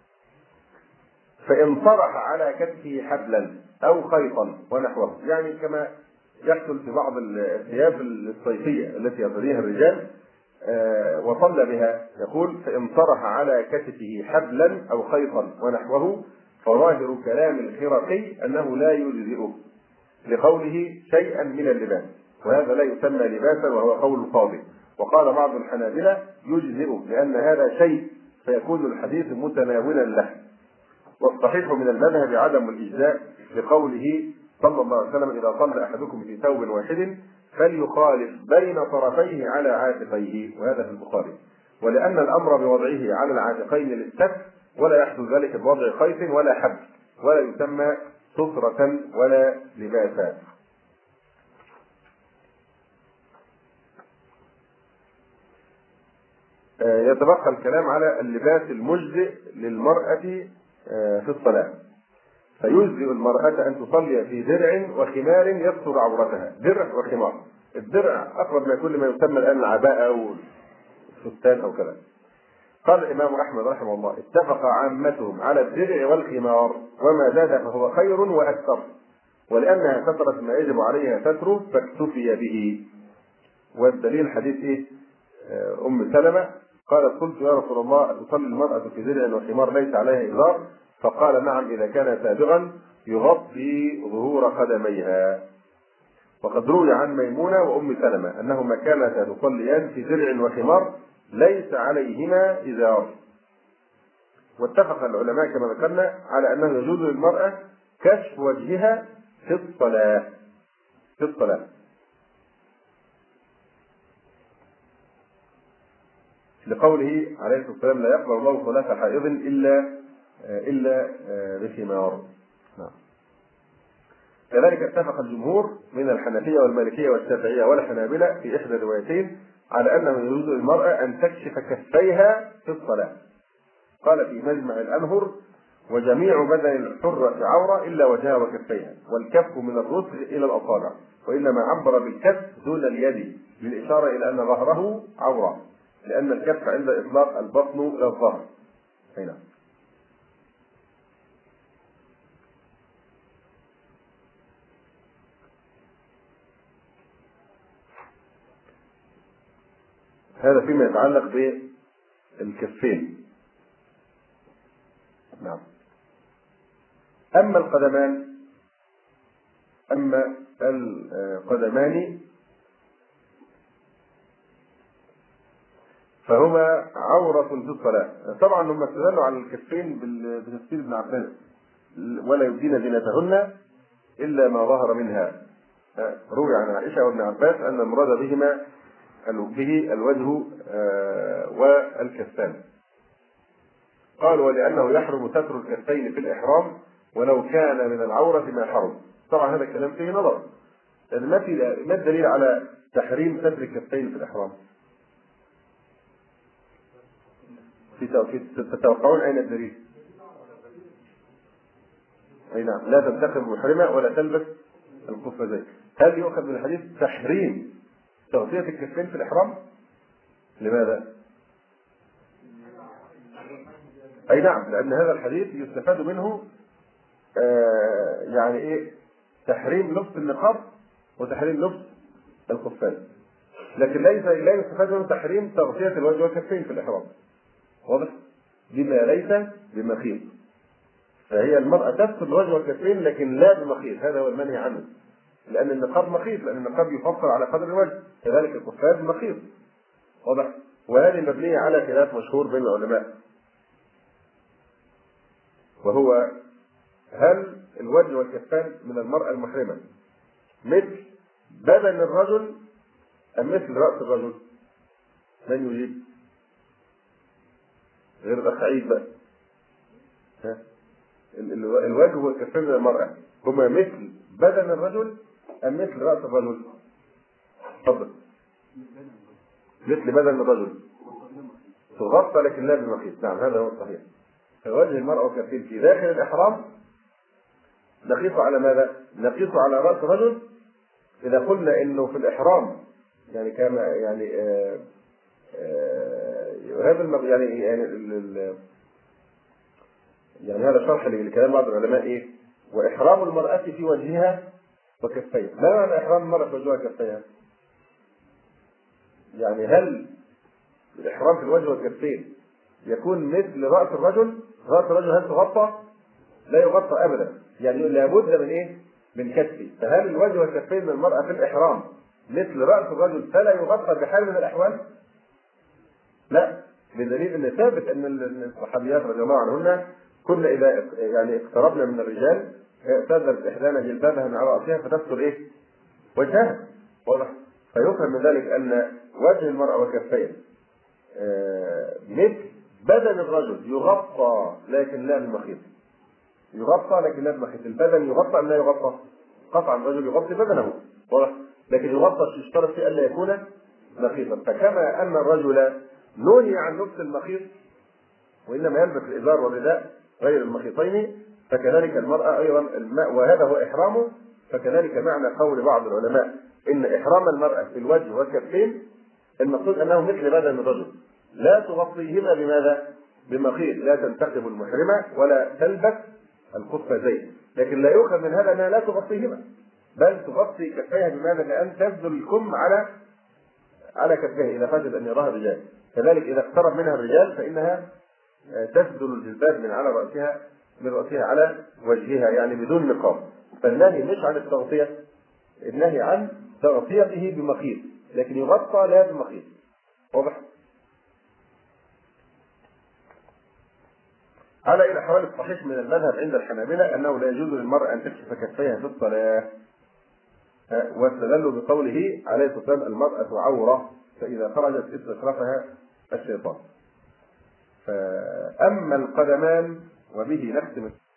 فإن طرح على كتفه حبلا أو خيطا ونحوه، يعني كما يحصل في بعض الثياب الصيفية التي يرتديها الرجال وصلى بها، يقول: فإن طرح على كتفه حبلا أو خيطا ونحوه فظاهر كلام الخرقي أنه لا يجزئه لقوله شيئا من اللباس، وهذا لا يسمى لباسا وهو قول القاضي. وقال بعض الحنابلة يجزئه لأن هذا شيء فيكون الحديث متناولا له. والصحيح من المذهب عدم الإجزاء لقوله صلى الله عليه وسلم: إذا صلى أحدكم في ثوب واحد فليخالف بين طرفيه على عاتقيه، وهذا في البخاري. ولأن الأمر بوضعه على العاتقين للستر، ولا يحصل ذلك بوضع خيط ولا حبل، ولا يسمى سترة ولا لباسا. يتبقى الكلام على اللباس المجزئ للمرأة في الصلاة. فيجزئ المرأة أن تصلي في درع وخمار يستر عورتها. درع وخمار، الدرع أقرب ما يكون لما يسمى الآن العباءة أو الفستان أو كذا. قال الإمام أحمد رحمه الله: اتفق عامتهم على الدرع والخمار، وما زاد فهو خير وأكثر، ولأنها سترت ما يجب عليها ستره فاكتفي به. والدليل حديث أم سلمة قالت: قلت يا رسول الله تصلي المرأة في درع وخمار ليس عليها إزار؟ فقال: نعم إذا كان سابغا يغطي ظهور قدميها. وقد روي عن ميمونة وأم سلمة أنهما كانتا تصليان في درع وخمار ليس عليهما إزار. واتفق العلماء كما ذكرنا على أنه يجوز للمرأة كشف وجهها في الصلاة لقوله عليه الصلاة والسلام: لا يقبل الله صلاة حائض إلا بخمار. نعم. كذلك اتفق الجمهور من الحنفية والمالكية والشافعية والحنابلة في إحدى الروايتين على أنه يجوز للمرأة أن تكشف كفيها في الصلاة. قال في مجمع الأنهر: وجميع بدن الحرة عورة إلا وجهها وكفيها، والكف من الرسغ إلى الأصابع، وإنما عبر بالكف دون اليد للإشارة إلى أن ظهره عورة، لأن الكف عند إطلاق البطن إلى الظهر. هنا هذا فيما يتعلق بالكفين. نعم. أما القدمان فهما عورة في الصلاة. طبعا هم استدلوا على الكفين بتفسير ابن عباس ولا يبدين زينتهن إلا ما ظهر منها. روي عن عائشة وابن عباس أن المراد بهما به الوجه والكفان. قالوا ولأنه يحرم ستر الكفين في الإحرام ولو كان من العورة ما حرم. طبعا هذا الكلام فيه نظر. ما الدليل على تحريم ستر الكفين في الإحرام؟ تتوقعون أين الدليل؟ أي نعم، لا تنتخب محرمة ولا تلبس القفازين. هل يؤخذ من الحديث تحريم تغطية الكفين في الإحرام؟ لماذا؟ أي نعم، لأن هذا الحديث يستفاد منه يعني إيه؟ تحريم لبس النقاب وتحريم لبس القفاز، لكن لا يستفاد منه تحريم تغطية الوجه والكفين في الإحرام. واضح؟ بما ليس بمخيط. فهي المرأة تستر الوجه والكفين لكن لا بمخيط، هذا هو المنهي عنه. لأن النقاب مخيط، لأن النقاب يفصل على قدر الوجه، كذلك القفاز مخيط. واضح؟ وهذه مبنية على خلاف مشهور بين العلماء، وهو هل الوجه والكفان من المرأة المحرمة مثل بدن الرجل أم مثل رأس الرجل؟ من يجيب؟ غير الأخ عيد بقى. الوجه والكفان من المرأة هما مثل بدن الرجل أم مثل رأس الرجل؟ تفضل. مثل بدن الرجل تغطى لكن لا بمخيط. نعم، هذا هو الصحيح. فوجه المرأة والكفين في داخل الإحرام نقيس على ماذا؟ نقيس على رأس الرجل إذا قلنا إنه في الإحرام يعني كما هذا يعني هذا شرح لكلام بعض العلماء إيه؟ وإحرام المرأة في وجهها وكفيها. ما معنى إحرام المرأة في وجهها وكفيها؟ يعني هل الإحرام في الوجه والكفين يكون مثل رأس الرجل؟ رأس الرجل هل تغطى؟ لا يغطى أبدا، يعني لابد من إيه؟ من كتفه. فهل الوجه والكفين من المرأة في الإحرام مثل رأس الرجل فلا يغطى بحال من الأحوال؟ لا، بدليل أن ثابت أن الصحابيات رضي الله عنهن كنا إذا يعني اقتربنا من الرجال سدت إحدانا جلبابها من على رأسها فتستر إيه؟ وجهها. واضح؟ فيفهم من ذلك أن وجه المرأة وكفين مثل بدن الرجل يغطى لكن لا بمخيط. يغطى لكن لا بمخيط. البدن يغطى أم لا يغطى؟ قطعا الرجل يغطي بدنه، واضح؟ لكن يغطى يشترط فيه ألا يكون مخيطا. فكما أن الرجل نهي عن لبس المخيط وإنما يلبس الإزار والرداء غير المخيطين، فكذلك المرأة أيضا وهذا هو إحرامه. فكذلك معنى قول بعض العلماء إن إحرام المرأة في الوجه والكفين المقصود أنه مثل بدن الرجل لا تغطيهما بماذا؟ بمخيط. لا تنتقب المحرمة ولا تلبس القفازين، لكن لا يؤخذ من هذا أنها لا تغطيهما، بل تغطي كفيها بماذا؟ لأن تبذل الكم على كفيها إذا خشيت أن يراها الرجال. كذلك إذا اقترب منها الرجال فإنها تبذل الجلباب من على رأسها من رأسها على وجهها، يعني بدون نقاب. فالنهي مش عن التغطية، النهي عن تغطيته بمخيط، لكن يغطى لا بمخيط. واضح؟ على الأحوال الصحيح من المذهب عند الحنابلة أنه لا يجوز للمرأة أن تكشف كفيها في الصلاة، واستدلوا بقوله عليه الصلاة والسلام المرأة عورة فإذا خرجت استشرفها الشيطان. فأما القدمان وبه نختم